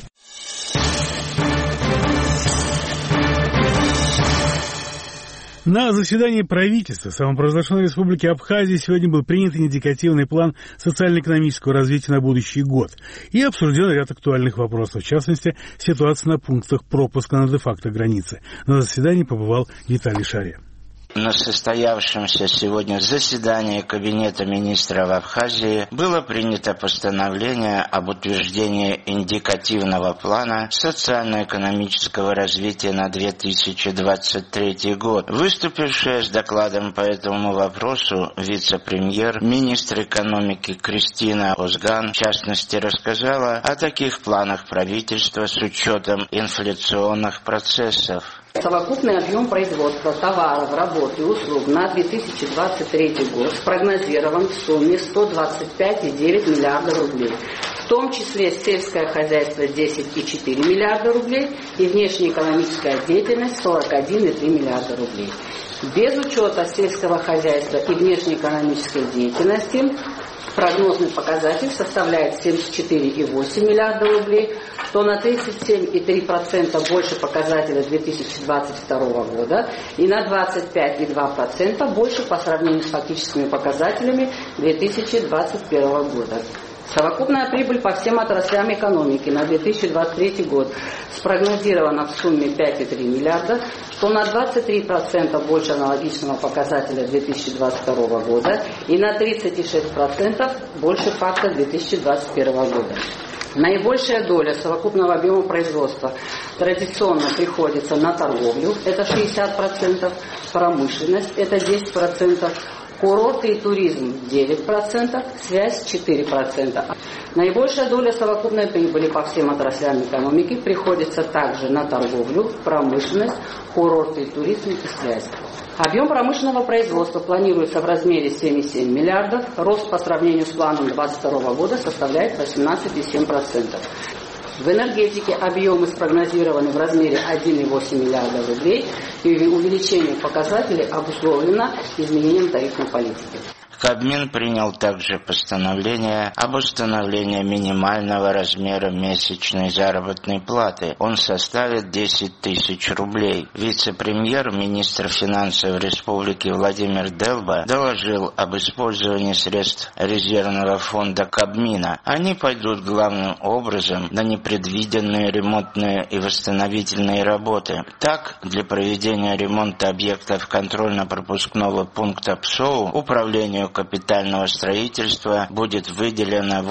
На заседании правительства самопровозглашенной Республики Абхазия сегодня был принят индикативный план социально-экономического развития на будущий год и обсужден ряд актуальных вопросов, в частности, ситуация на пунктах пропуска на де-факто границе. На заседании побывал Виталий Шария. На состоявшемся сегодня заседании Кабинета министров Абхазии было принято постановление об утверждении индикативного плана социально-экономического развития на 2023 год. Выступившая с докладом по этому вопросу вице-премьер, министр экономики Кристина Озган, в частности, рассказала о таких планах правительства с учетом инфляционных процессов. Совокупный объем производства товаров, работ и услуг на 2023 год спрогнозирован в сумме 125,9 миллиарда рублей. В том числе сельское хозяйство 10,4 миллиарда рублей и внешнеэкономическая деятельность 41,3 миллиарда рублей. Без учета сельского хозяйства и внешнеэкономической деятельности прогнозный показатель составляет 74,8 миллиарда рублей, что на 37,3% больше показателя 2022 года и на 25,2% больше по сравнению с фактическими показателями 2021 года. Совокупная прибыль по всем отраслям экономики на 2023 год спрогнозирована в сумме 5,3 миллиарда, что на 23% больше аналогичного показателя 2022 года и на 36% больше факта 2021 года. Наибольшая доля совокупного объема производства традиционно приходится на торговлю, это 60%, промышленность, это 10%, курорты и туризм 9%, связь 4%. Наибольшая доля совокупной прибыли по всем отраслям экономики приходится также на торговлю, промышленность, курорты и туризм и связь. Объем промышленного производства планируется в размере 7,7 миллиардов. Рост по сравнению с планом 2022 года составляет 18,7%. В энергетике объемы спрогнозированы в размере 1,8 миллиарда рублей, и увеличение показателей обусловлено изменением тарифной политики. Кабмин принял также постановление об установлении минимального размера месячной заработной платы. Он составит 10 тысяч рублей. Вице-премьер, министр финансов Республики Владимир Делба доложил об использовании средств резервного фонда Кабмина. Они пойдут главным образом на непредвиденные ремонтные и восстановительные работы. Так, для проведения ремонта объектов контрольно-пропускного пункта ПСОУ управлению капитального строительства будет выделено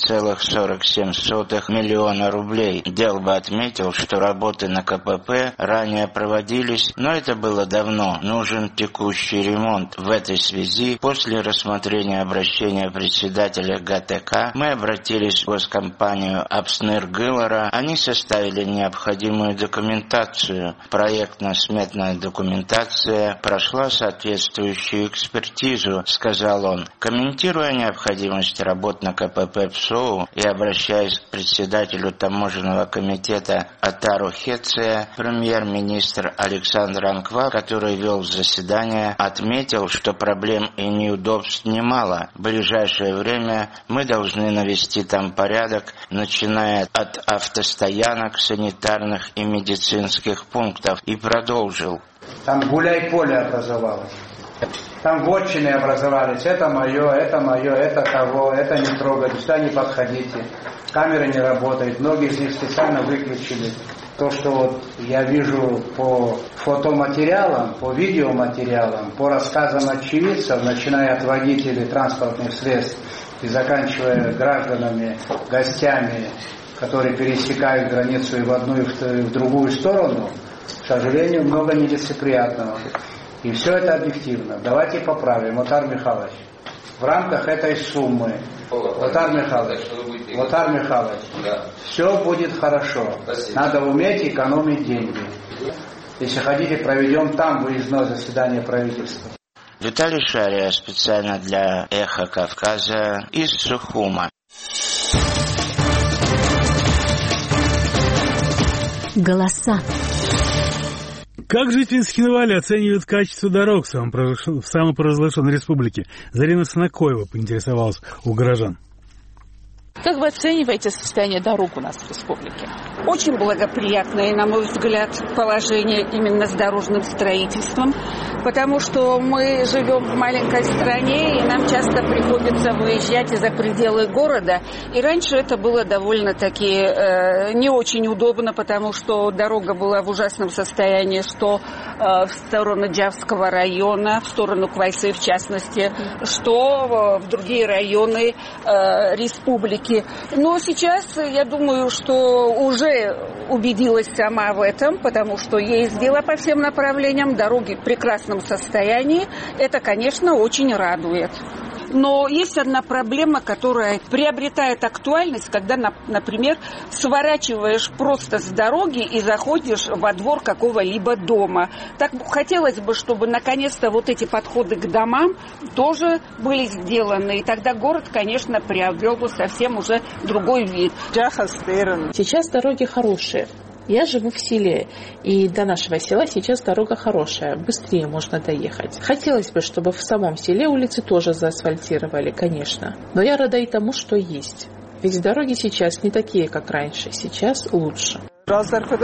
8,47 миллиона рублей. Делба отметил, что работы на КПП ранее проводились, но это было давно. Нужен текущий ремонт. В этой связи, после рассмотрения обращения председателя ГТК, мы обратились в госкомпанию Апсныр-Гылара. Они составили необходимую документацию. Проектно-сметная документация прошла соответствующую экспертизу, сказал он. Комментируя необходимость работ на КПП ПСОУ и обращаясь к председателю таможенного комитета Атару Хеция, премьер-министр Александр Анква, который вел заседание, отметил, что проблем и неудобств немало. В ближайшее время мы должны навести там порядок, начиная от автостоянок, санитарных и медицинских пунктов, и продолжил. Там гуляй-поле образовалось. Там вотчины образовались. Это мое, это того, это не трогать, сюда не подходите. Камеры не работают, многие из них специально выключили. То, что вот я вижу по фотоматериалам, по видеоматериалам, по рассказам очевидцев, начиная от водителей транспортных средств и заканчивая гражданами, гостями, которые пересекают границу и в одну, и в другую сторону, к сожалению, много нелицеприятного. И все это объективно. Давайте поправим, Отар Михайлович. В рамках этой суммы, Отар Михайлович, да. Все будет хорошо. Спасибо. Надо уметь экономить деньги. Если хотите, проведем там выездное заседание правительства. Виталий Шария специально для «Эхо Кавказа» из Сухума. Голоса. Как жители Схинвали оценивают качество дорог в самопровозглашенной республике? Зарина Санакоева поинтересовалась у горожан. Как вы оцениваете состояние дорог у нас в республике? Очень благоприятное, на мой взгляд, положение именно с дорожным строительством, потому что мы живем в маленькой стране, и нам часто приходится выезжать за пределы города. И раньше это было довольно-таки не очень удобно, потому что дорога была в ужасном состоянии, что в сторону Джавского района, в сторону Квайсы в частности, что в другие районы республики. Но сейчас я думаю, что уже убедилась сама в этом, потому что ездила по всем направлениям, дороги в прекрасном состоянии. Это, конечно, очень радует. Но есть одна проблема, которая приобретает актуальность, когда, например, сворачиваешь просто с дороги и заходишь во двор какого-либо дома. Так хотелось бы, чтобы наконец-то вот эти подходы к домам тоже были сделаны. И тогда город, конечно, приобрел бы совсем уже другой вид. Сейчас дороги хорошие. Я живу в селе, и до нашего села сейчас дорога хорошая, быстрее можно доехать. Хотелось бы, чтобы в самом селе улицы тоже заасфальтировали, конечно. Но я рада и тому, что есть. Ведь дороги сейчас не такие, как раньше, сейчас лучше. Я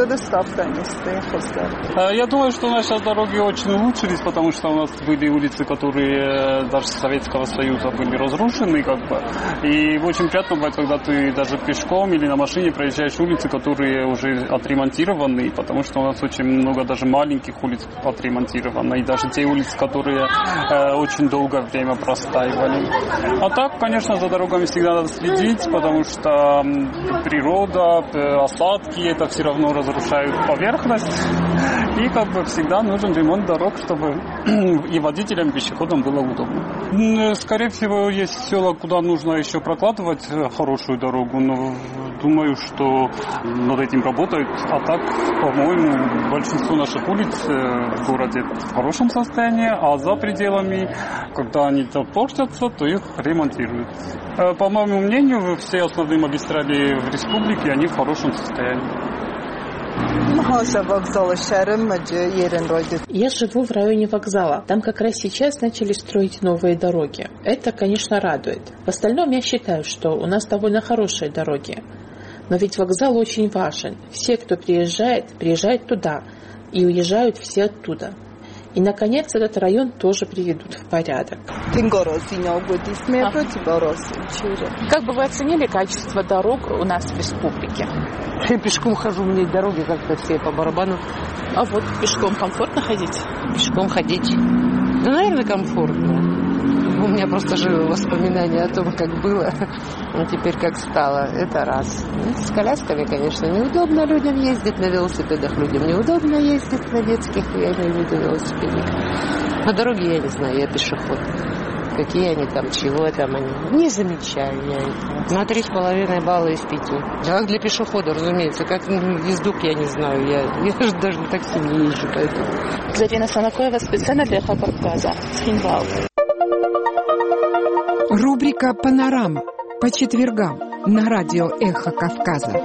думаю, что у нас сейчас дороги очень улучшились, потому что у нас были улицы, которые даже с Советского Союза были разрушены, И очень приятно бывает, когда ты даже пешком или на машине проезжаешь улицы, которые уже отремонтированы, потому что у нас очень много даже маленьких улиц отремонтировано, и даже те улицы, которые очень долгое время простаивали. А так, конечно, за дорогами всегда надо следить, потому что природа, осадки, это все равно разрушают поверхность. И всегда нужен ремонт дорог, чтобы и водителям, и пешеходам было удобно. Скорее всего, есть села, куда нужно еще прокладывать хорошую дорогу, но думаю, что над этим работают. А так, по-моему, большинство наших улиц в городе в хорошем состоянии, а за пределами, когда они портятся, то их ремонтируют. По моему мнению, все основные магистрали в республике, они в хорошем состоянии. Я живу в районе вокзала. Там как раз сейчас начали строить новые дороги. Это, конечно, радует. В остальном я считаю, что у нас довольно хорошие дороги. Но ведь вокзал очень важен. Все, кто приезжает туда. И уезжают все оттуда. И, наконец, этот район тоже приведут в порядок. Как бы вы оценили качество дорог у нас в республике? Я пешком хожу, мне дороги как-то все по барабану. А вот пешком комфортно ходить? Пешком ходить? Да, наверное, комфортно. У меня просто живо воспоминания о том, как было, а теперь как стало. Это раз. С колясками, конечно, неудобно людям ездить, на велосипедах людям неудобно ездить, на детских, я имею в виду велосипедах. По дороге я не знаю, я пешеход. Какие они там, чего там они. Не замечаю я это. На 3,5 балла из 5. А для пешехода, разумеется. Как ездок, я не знаю. Я же даже на такси не езжу, поэтому. Зарина Санакоева специально для Эхо Кавказа. Цхинвал. Рубрика «Панорама» по четвергам на радио «Эхо Кавказа».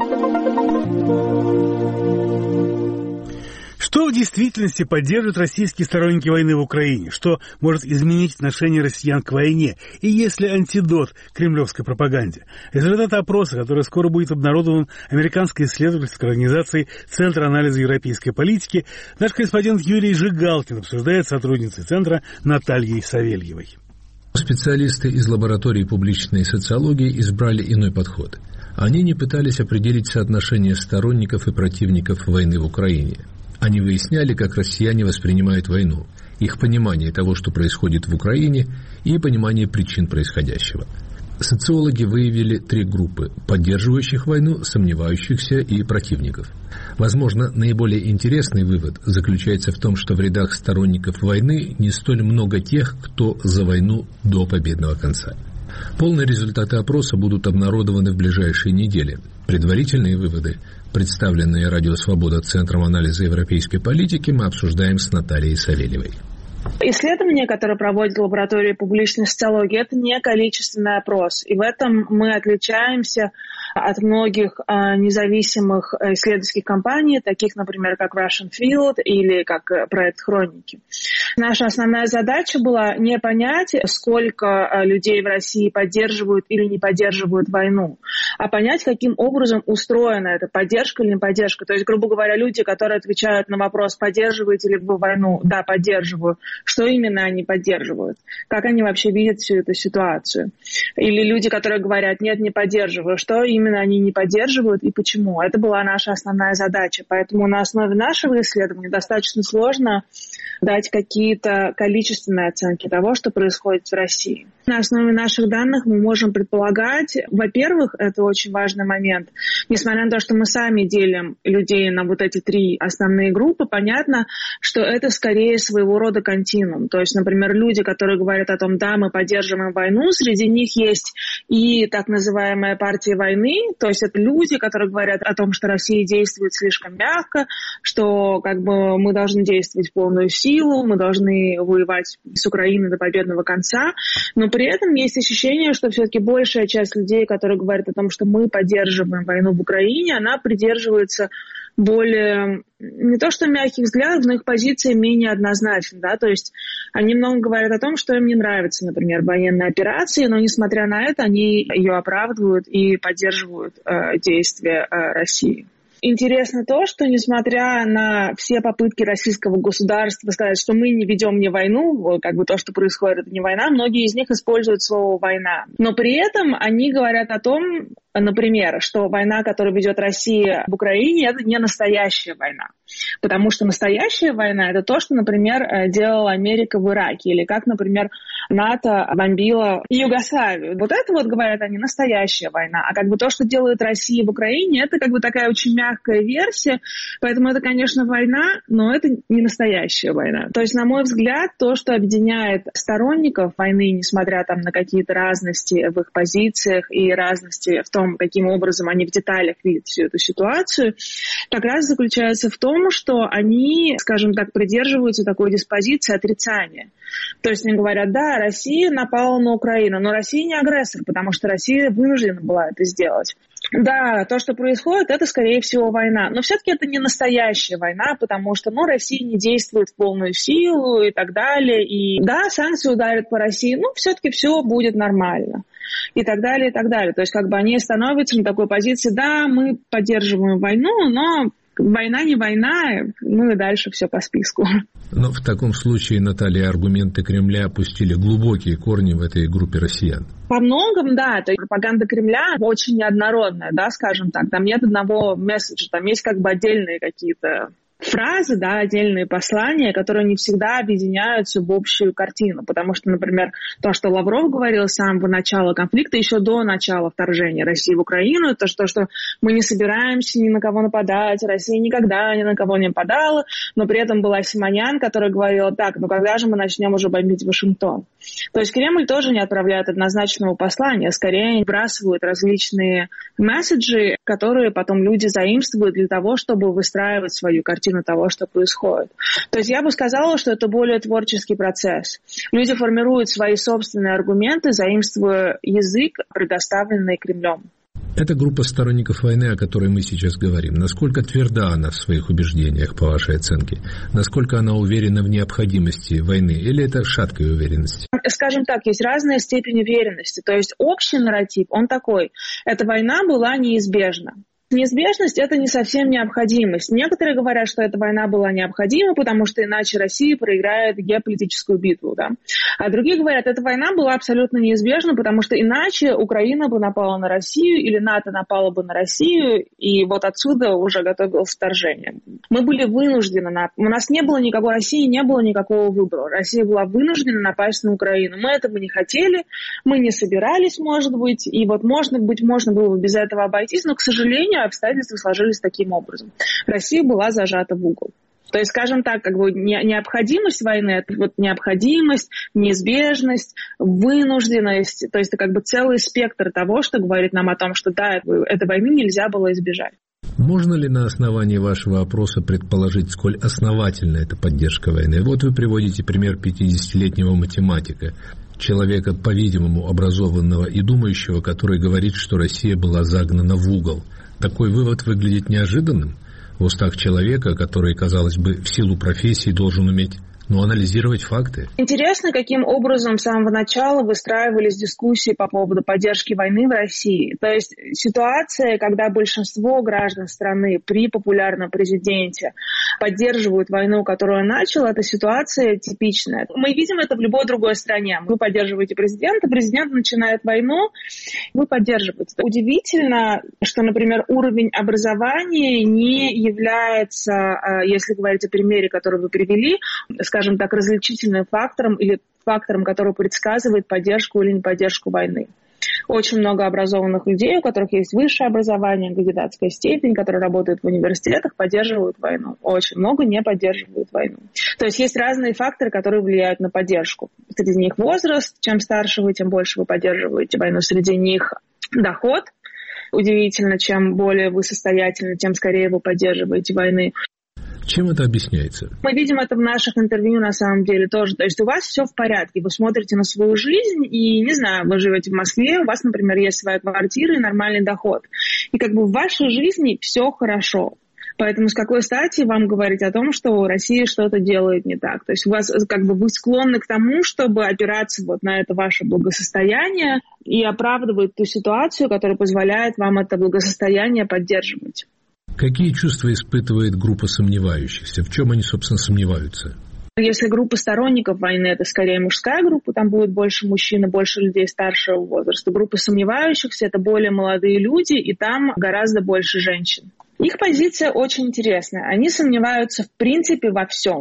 Что в действительности поддерживают российские сторонники войны в Украине? Что может изменить отношение россиян к войне? И есть ли антидот кремлевской пропаганде? Результат опроса, который скоро будет обнародован американской исследовательской организацией Центра анализа европейской политики, наш корреспондент Юрий Жигалкин обсуждает с сотрудницей Центра Натальей Савельевой. Специалисты из лаборатории публичной социологии избрали иной подход. Они не пытались определить соотношение сторонников и противников войны в Украине. Они выясняли, как россияне воспринимают войну, их понимание того, что происходит в Украине, и понимание причин происходящего. Социологи выявили 3 группы – поддерживающих войну, сомневающихся и противников. Возможно, наиболее интересный вывод заключается в том, что в рядах сторонников войны не столь много тех, кто за войну до победного конца. Полные результаты опроса будут обнародованы в ближайшие недели. Предварительные выводы, представленные Радио Свобода Центром анализа европейской политики, мы обсуждаем с Натальей Савельевой. Исследование, которое проводит лаборатория публичной социологии, это не количественный опрос. И в этом мы отличаемся от многих независимых исследовательских компаний, таких, например, как Russian Field или как проект «Хроники». Наша основная задача была не понять, сколько людей в России поддерживают или не поддерживают войну, а понять, каким образом устроена эта поддержка или не поддержка. То есть, грубо говоря, люди, которые отвечают на вопрос, поддерживаете ли вы войну, да, поддерживаю, что именно они поддерживают, как они вообще видят всю эту ситуацию. Или люди, которые говорят, нет, не поддерживаю, что именно они не поддерживают и почему. Это была наша основная задача. Поэтому на основе нашего исследования достаточно сложно дать какие-то количественные оценки того, что происходит в России. На основе наших данных мы можем предполагать, во-первых, это очень важный момент, несмотря на то, что мы сами делим людей на вот эти 3 основные группы, понятно, что это скорее своего рода континуум. То есть, например, люди, которые говорят о том, да, мы поддерживаем войну, среди них есть и так называемая партия войны, то есть это люди, которые говорят о том, что Россия действует слишком мягко, что мы должны действовать в полную силу, мы должны воевать с Украиной до победного конца, но при этом есть ощущение, что все-таки большая часть людей, которые говорят о том, что мы поддерживаем войну в Украине, она придерживается более, не то что мягких взглядов, но их позиция менее однозначна, да, то есть они много говорят о том, что им не нравится, например, военная операция, но несмотря на это, они ее оправдывают и поддерживают действия России. Интересно то, что несмотря на все попытки российского государства сказать, что мы не ведем не войну, то, что происходит, это не война, многие из них используют слово «война». Но при этом они говорят о том, например, что война, которую ведет Россия в Украине, это не настоящая война. Потому что настоящая война – это то, что, например, делала Америка в Ираке, или как, например, НАТО бомбила Югославию. Вот это, говорят они, настоящая война. А то, что делает Россия в Украине, это такая очень мягкая мягкая версия, поэтому это, конечно, война, но это не настоящая война. То есть, на мой взгляд, то, что объединяет сторонников войны, несмотря там на какие-то разности в их позициях и разности в том, каким образом они в деталях видят всю эту ситуацию, как раз заключается в том, что они, скажем так, придерживаются такой диспозиции отрицания. То есть они говорят, да, Россия напала на Украину, но Россия не агрессор, потому что Россия вынуждена была это сделать. Да, то, что происходит, это, скорее всего, война. Но все-таки это не настоящая война, потому что, Россия не действует в полную силу и так далее. И да, санкции ударят по России, но все-таки все будет нормально. И так далее, и так далее. То есть они становятся на такой позиции, да, мы поддерживаем войну, но война не война, и дальше все по списку. Но в таком случае, Наталья, аргументы Кремля опустили глубокие корни в этой группе россиян. По многому, да, то есть пропаганда Кремля очень неоднородная, да, скажем так. Там нет одного месседжа, там есть отдельные какие-то фразы, да, отдельные послания, которые не всегда объединяются в общую картину. Потому что, например, то, что Лавров говорил с самого начала конфликта, еще до начала вторжения России в Украину, то, что мы не собираемся ни на кого нападать, Россия никогда ни на кого не нападала, но при этом была Симонян, которая говорила, так, когда же мы начнем уже бомбить Вашингтон? То есть Кремль тоже не отправляет однозначного послания, скорее выбрасывают различные месседжи, которые потом люди заимствуют для того, чтобы выстраивать свою картину того, что происходит. То есть я бы сказала, что это более творческий процесс. Люди формируют свои собственные аргументы, заимствуя язык, предоставленный Кремлем. Эта группа сторонников войны, о которой мы сейчас говорим, насколько тверда она в своих убеждениях, по вашей оценке? Насколько она уверена в необходимости войны? Или это шаткая уверенность? Скажем так, есть разная степень уверенности. То есть общий нарратив, он такой. Эта война была неизбежна. Неизбежность – это не совсем необходимость. Некоторые говорят, что эта война была необходима, потому что иначе Россия проиграет геополитическую битву. Да? А другие говорят, эта война была абсолютно неизбежна, потому что иначе Украина бы напала на Россию или НАТО напало бы на Россию, и отсюда уже готовилось вторжение. Мы были вынуждены, у нас не было никакой России, не было никакого выбора. Россия была вынуждена напасть на Украину. Мы этого не хотели, мы не собирались, может быть, и можно было бы без этого обойтись, но, к сожалению, обстоятельства сложились таким образом. Россия была зажата в угол. То есть, скажем так, необходимость войны, это необходимость, неизбежность, вынужденность, то есть это целый спектр того, что говорит нам о том, что да, этой войны нельзя было избежать. Можно ли на основании вашего опроса предположить, сколь основательна эта поддержка войны? Вы приводите пример 50-летнего математика, человека, по-видимому, образованного и думающего, который говорит, что Россия была загнана в угол. Такой вывод выглядит неожиданным в устах человека, который, казалось бы, в силу профессии должен уметь анализировать факты. Интересно, каким образом с самого начала выстраивались дискуссии по поводу поддержки войны в России. То есть ситуация, когда большинство граждан страны при популярном президенте поддерживают войну, которую он начал, это ситуация типичная. Мы видим это в любой другой стране. Вы поддерживаете президента, президент начинает войну, вы поддерживаете. Удивительно, что, например, уровень образования не является, если говорить о примере, который вы привели, скажем так, различительным фактором или фактором, который предсказывает поддержку или неподдержку войны. Очень много образованных людей, у которых есть высшее образование, кандидатская степень, которые работают в университетах, поддерживают войну. Очень много не поддерживают войну. То есть есть разные факторы, которые влияют на поддержку. Среди них возраст. Чем старше вы, тем больше вы поддерживаете войну. Среди них доход. Удивительно, чем более вы состоятельны, тем скорее вы поддерживаете войны. Чем это объясняется? Мы видим это в наших интервью на самом деле тоже. То есть у вас все в порядке, вы смотрите на свою жизнь и, не знаю, вы живете в Москве, у вас, например, есть своя квартира и нормальный доход. И в вашей жизни все хорошо. Поэтому с какой стати вам говорить о том, что Россия что-то делает не так? То есть у вас вы склонны к тому, чтобы опираться на это ваше благосостояние и оправдывать ту ситуацию, которая позволяет вам это благосостояние поддерживать. Какие чувства испытывает группа сомневающихся? В чем они, собственно, сомневаются? Если группа сторонников войны, это скорее мужская группа, там будет больше мужчин и больше людей старшего возраста. Группа сомневающихся – это более молодые люди, и там гораздо больше женщин. Их позиция очень интересная. Они сомневаются в принципе во всем.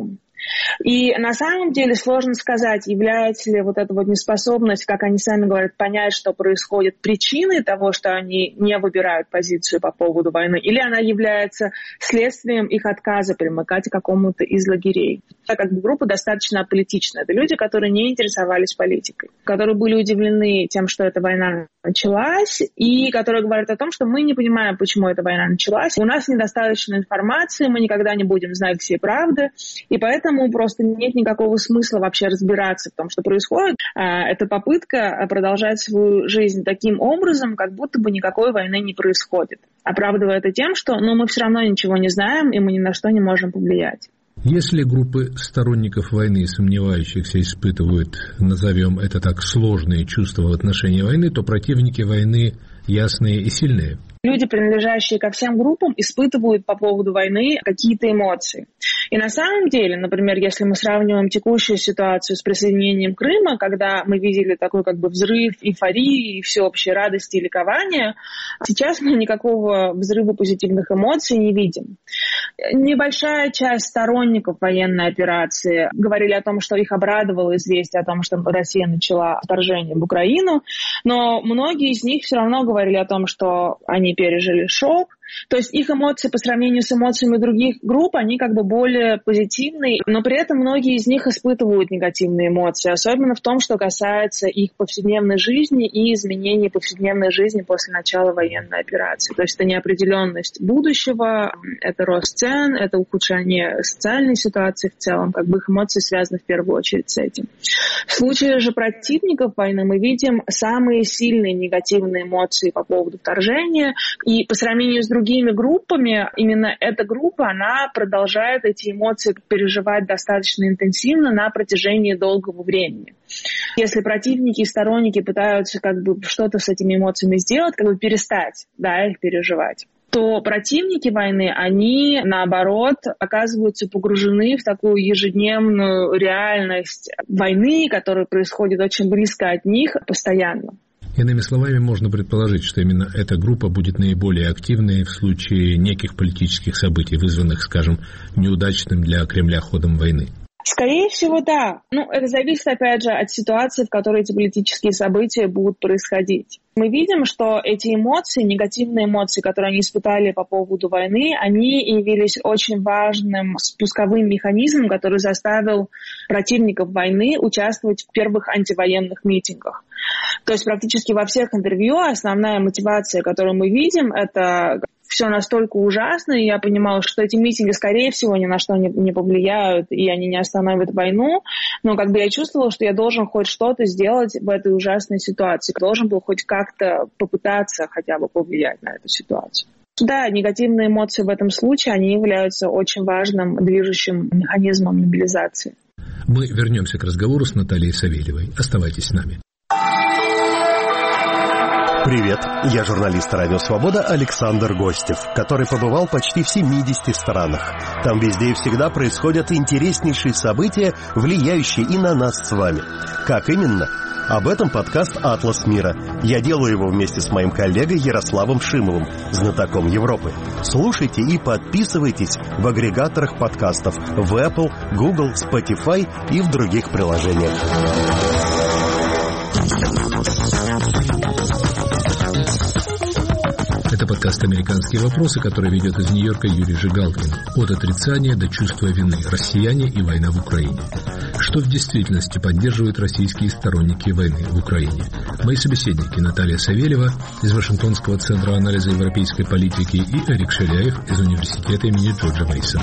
И на самом деле сложно сказать, является ли вот эта вот неспособность, как они сами говорят, понять, что происходит, причиной того, что они не выбирают позицию по поводу войны, или она является следствием их отказа примыкать к какому-то из лагерей. Как бы группа достаточно аполитичная. Это люди, которые не интересовались политикой, которые были удивлены тем, что эта война началась, и которые говорят о том, что мы не понимаем, почему эта война началась. У нас недостаточно информации, мы никогда не будем знать всей правды, и поэтому просто нет никакого смысла вообще разбираться в том, что происходит. Это попытка продолжать свою жизнь таким образом, как будто бы никакой войны не происходит. Оправдывая это тем, что мы все равно ничего не знаем, и мы ни на что не можем повлиять. Если группы сторонников войны и сомневающихся испытывают, назовем это так, сложные чувства в отношении войны, то противники войны ясные и сильные. Люди, принадлежащие ко всем группам, испытывают по поводу войны какие-то эмоции. И на самом деле, например, если мы сравниваем текущую ситуацию с присоединением Крыма, когда мы видели такой как бы взрыв эйфории и всеобщей радости и ликования, сейчас мы никакого взрыва позитивных эмоций не видим. Небольшая часть сторонников военной операции говорили о том, что их обрадовало известие о том, что Россия начала вторжение в Украину, но многие из них все равно говорили о том, что они пережили шок. То есть их эмоции по сравнению с эмоциями других групп, они как бы более позитивные, но при этом многие из них испытывают негативные эмоции, особенно в том, что касается их повседневной жизни и изменений повседневной жизни после начала военной операции. То есть это неопределенность будущего, это рост цен, это ухудшение социальной ситуации в целом, как бы их эмоции связаны в первую очередь с этим. В случае же противников войны мы видим самые сильные негативные эмоции по поводу вторжения, и по сравнению с другими группами, именно эта группа, она продолжает эти эмоции переживать достаточно интенсивно на протяжении долгого времени. Если противники и сторонники пытаются как бы что-то с этими эмоциями сделать, как бы перестать, их переживать, то противники войны, они, наоборот, оказываются погружены в такую ежедневную реальность войны, которая происходит очень близко от них постоянно. Иными словами, можно предположить, что именно эта группа будет наиболее активной в случае неких политических событий, вызванных, скажем, неудачным для Кремля ходом войны. Скорее всего, да. Это зависит, опять же, от ситуации, в которой эти политические события будут происходить. Мы видим, что эти эмоции, негативные эмоции, которые они испытали по поводу войны, они явились очень важным спусковым механизмом, который заставил противников войны участвовать в первых антивоенных митингах. То есть практически во всех интервью основная мотивация, которую мы видим, это все настолько ужасно, и я понимала, что эти митинги, скорее всего, ни на что не повлияют, и они не остановят войну, но как бы я чувствовала, что я должен хоть что-то сделать в этой ужасной ситуации, должен был хоть как-то попытаться хотя бы повлиять на эту ситуацию. Да, негативные эмоции в этом случае, они являются очень важным движущим механизмом мобилизации. Мы вернемся к разговору с Натальей Савельевой. Оставайтесь с нами. Привет, я журналист «Радио Свобода» Александр Гостев, который побывал почти в 70 странах. Там везде и всегда происходят интереснейшие события, влияющие и на нас с вами. Как именно? Об этом подкаст «Атлас мира». Я делаю его вместе с моим коллегой Ярославом Шимовым, знатоком Европы. Слушайте и подписывайтесь в агрегаторах подкастов в Apple, Google, Spotify и в других приложениях. Это подкаст «Американские вопросы», который ведет из Нью-Йорка Юрий Жигалкин. От отрицания до чувства вины. Россияне и война в Украине. Что в действительности поддерживают российские сторонники войны в Украине? Мои собеседники Наталья Савельева из Вашингтонского центра анализа европейской политики и Эрик Шеляев из университета имени Джорджа Мейсона.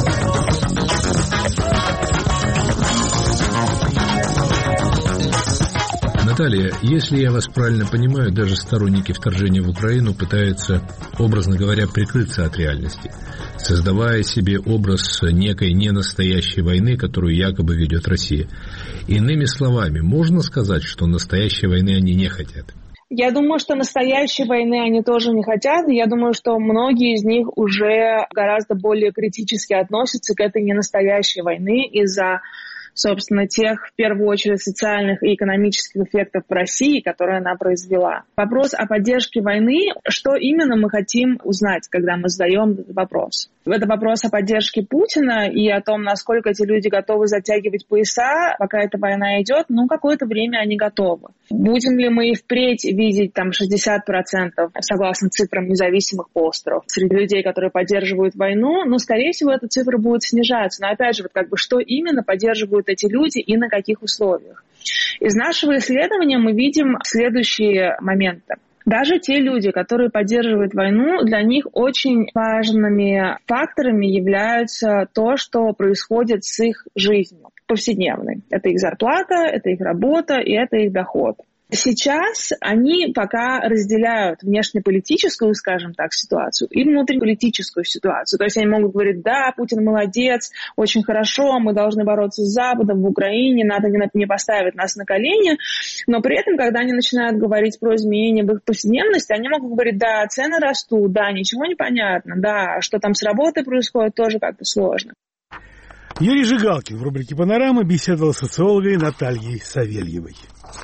Наталья, если я вас правильно понимаю, даже сторонники вторжения в Украину пытаются, образно говоря, прикрыться от реальности, создавая себе образ некой ненастоящей войны, которую якобы ведет Россия. Иными словами, можно сказать, что настоящей войны они не хотят? Я думаю, что настоящей войны они тоже не хотят. Я думаю, что многие из них уже гораздо более критически относятся к этой ненастоящей войны из-за собственно, тех, в первую очередь, социальных и экономических эффектов в России, которые она произвела. Вопрос о поддержке войны, что именно мы хотим узнать, когда мы задаем этот вопрос. Это вопрос о поддержке Путина и о том, насколько эти люди готовы затягивать пояса, пока эта война идет. Какое-то время они готовы. Будем ли мы и впредь видеть 60%, согласно цифрам независимых полстров, среди людей, которые поддерживают войну? Скорее всего, эта цифра будет снижаться. Но опять же, что именно поддерживают эти люди и на каких условиях? Из нашего исследования мы видим следующие моменты. Даже те люди, которые поддерживают войну, для них очень важными факторами являются то, что происходит с их жизнью повседневной. Это их зарплата, это их работа и это их доход. Сейчас они пока разделяют внешнеполитическую, скажем так, ситуацию и внутриполитическую ситуацию. То есть они могут говорить: да, Путин молодец, очень хорошо, мы должны бороться с Западом в Украине, надо не поставить нас на колени. Но при этом, когда они начинают говорить про изменения в их повседневности, они могут говорить: да, цены растут, да, ничего не понятно, да, что там с работой происходит, тоже как-то сложно. Юрий Жигалкин в рубрике «Панорама» беседовал с социологой Натальей Савельевой.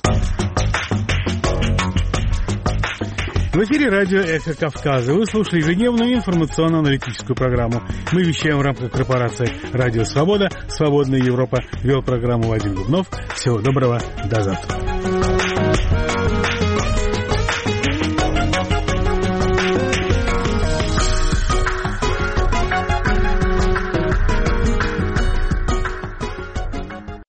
В эфире радио «Эхо Кавказа». Вы слушали ежедневную информационно-аналитическую программу. Мы вещаем в рамках корпорации «Радио Свобода». «Свободная Европа». Вел программу Вадим Дубнов. Всего доброго. До завтра.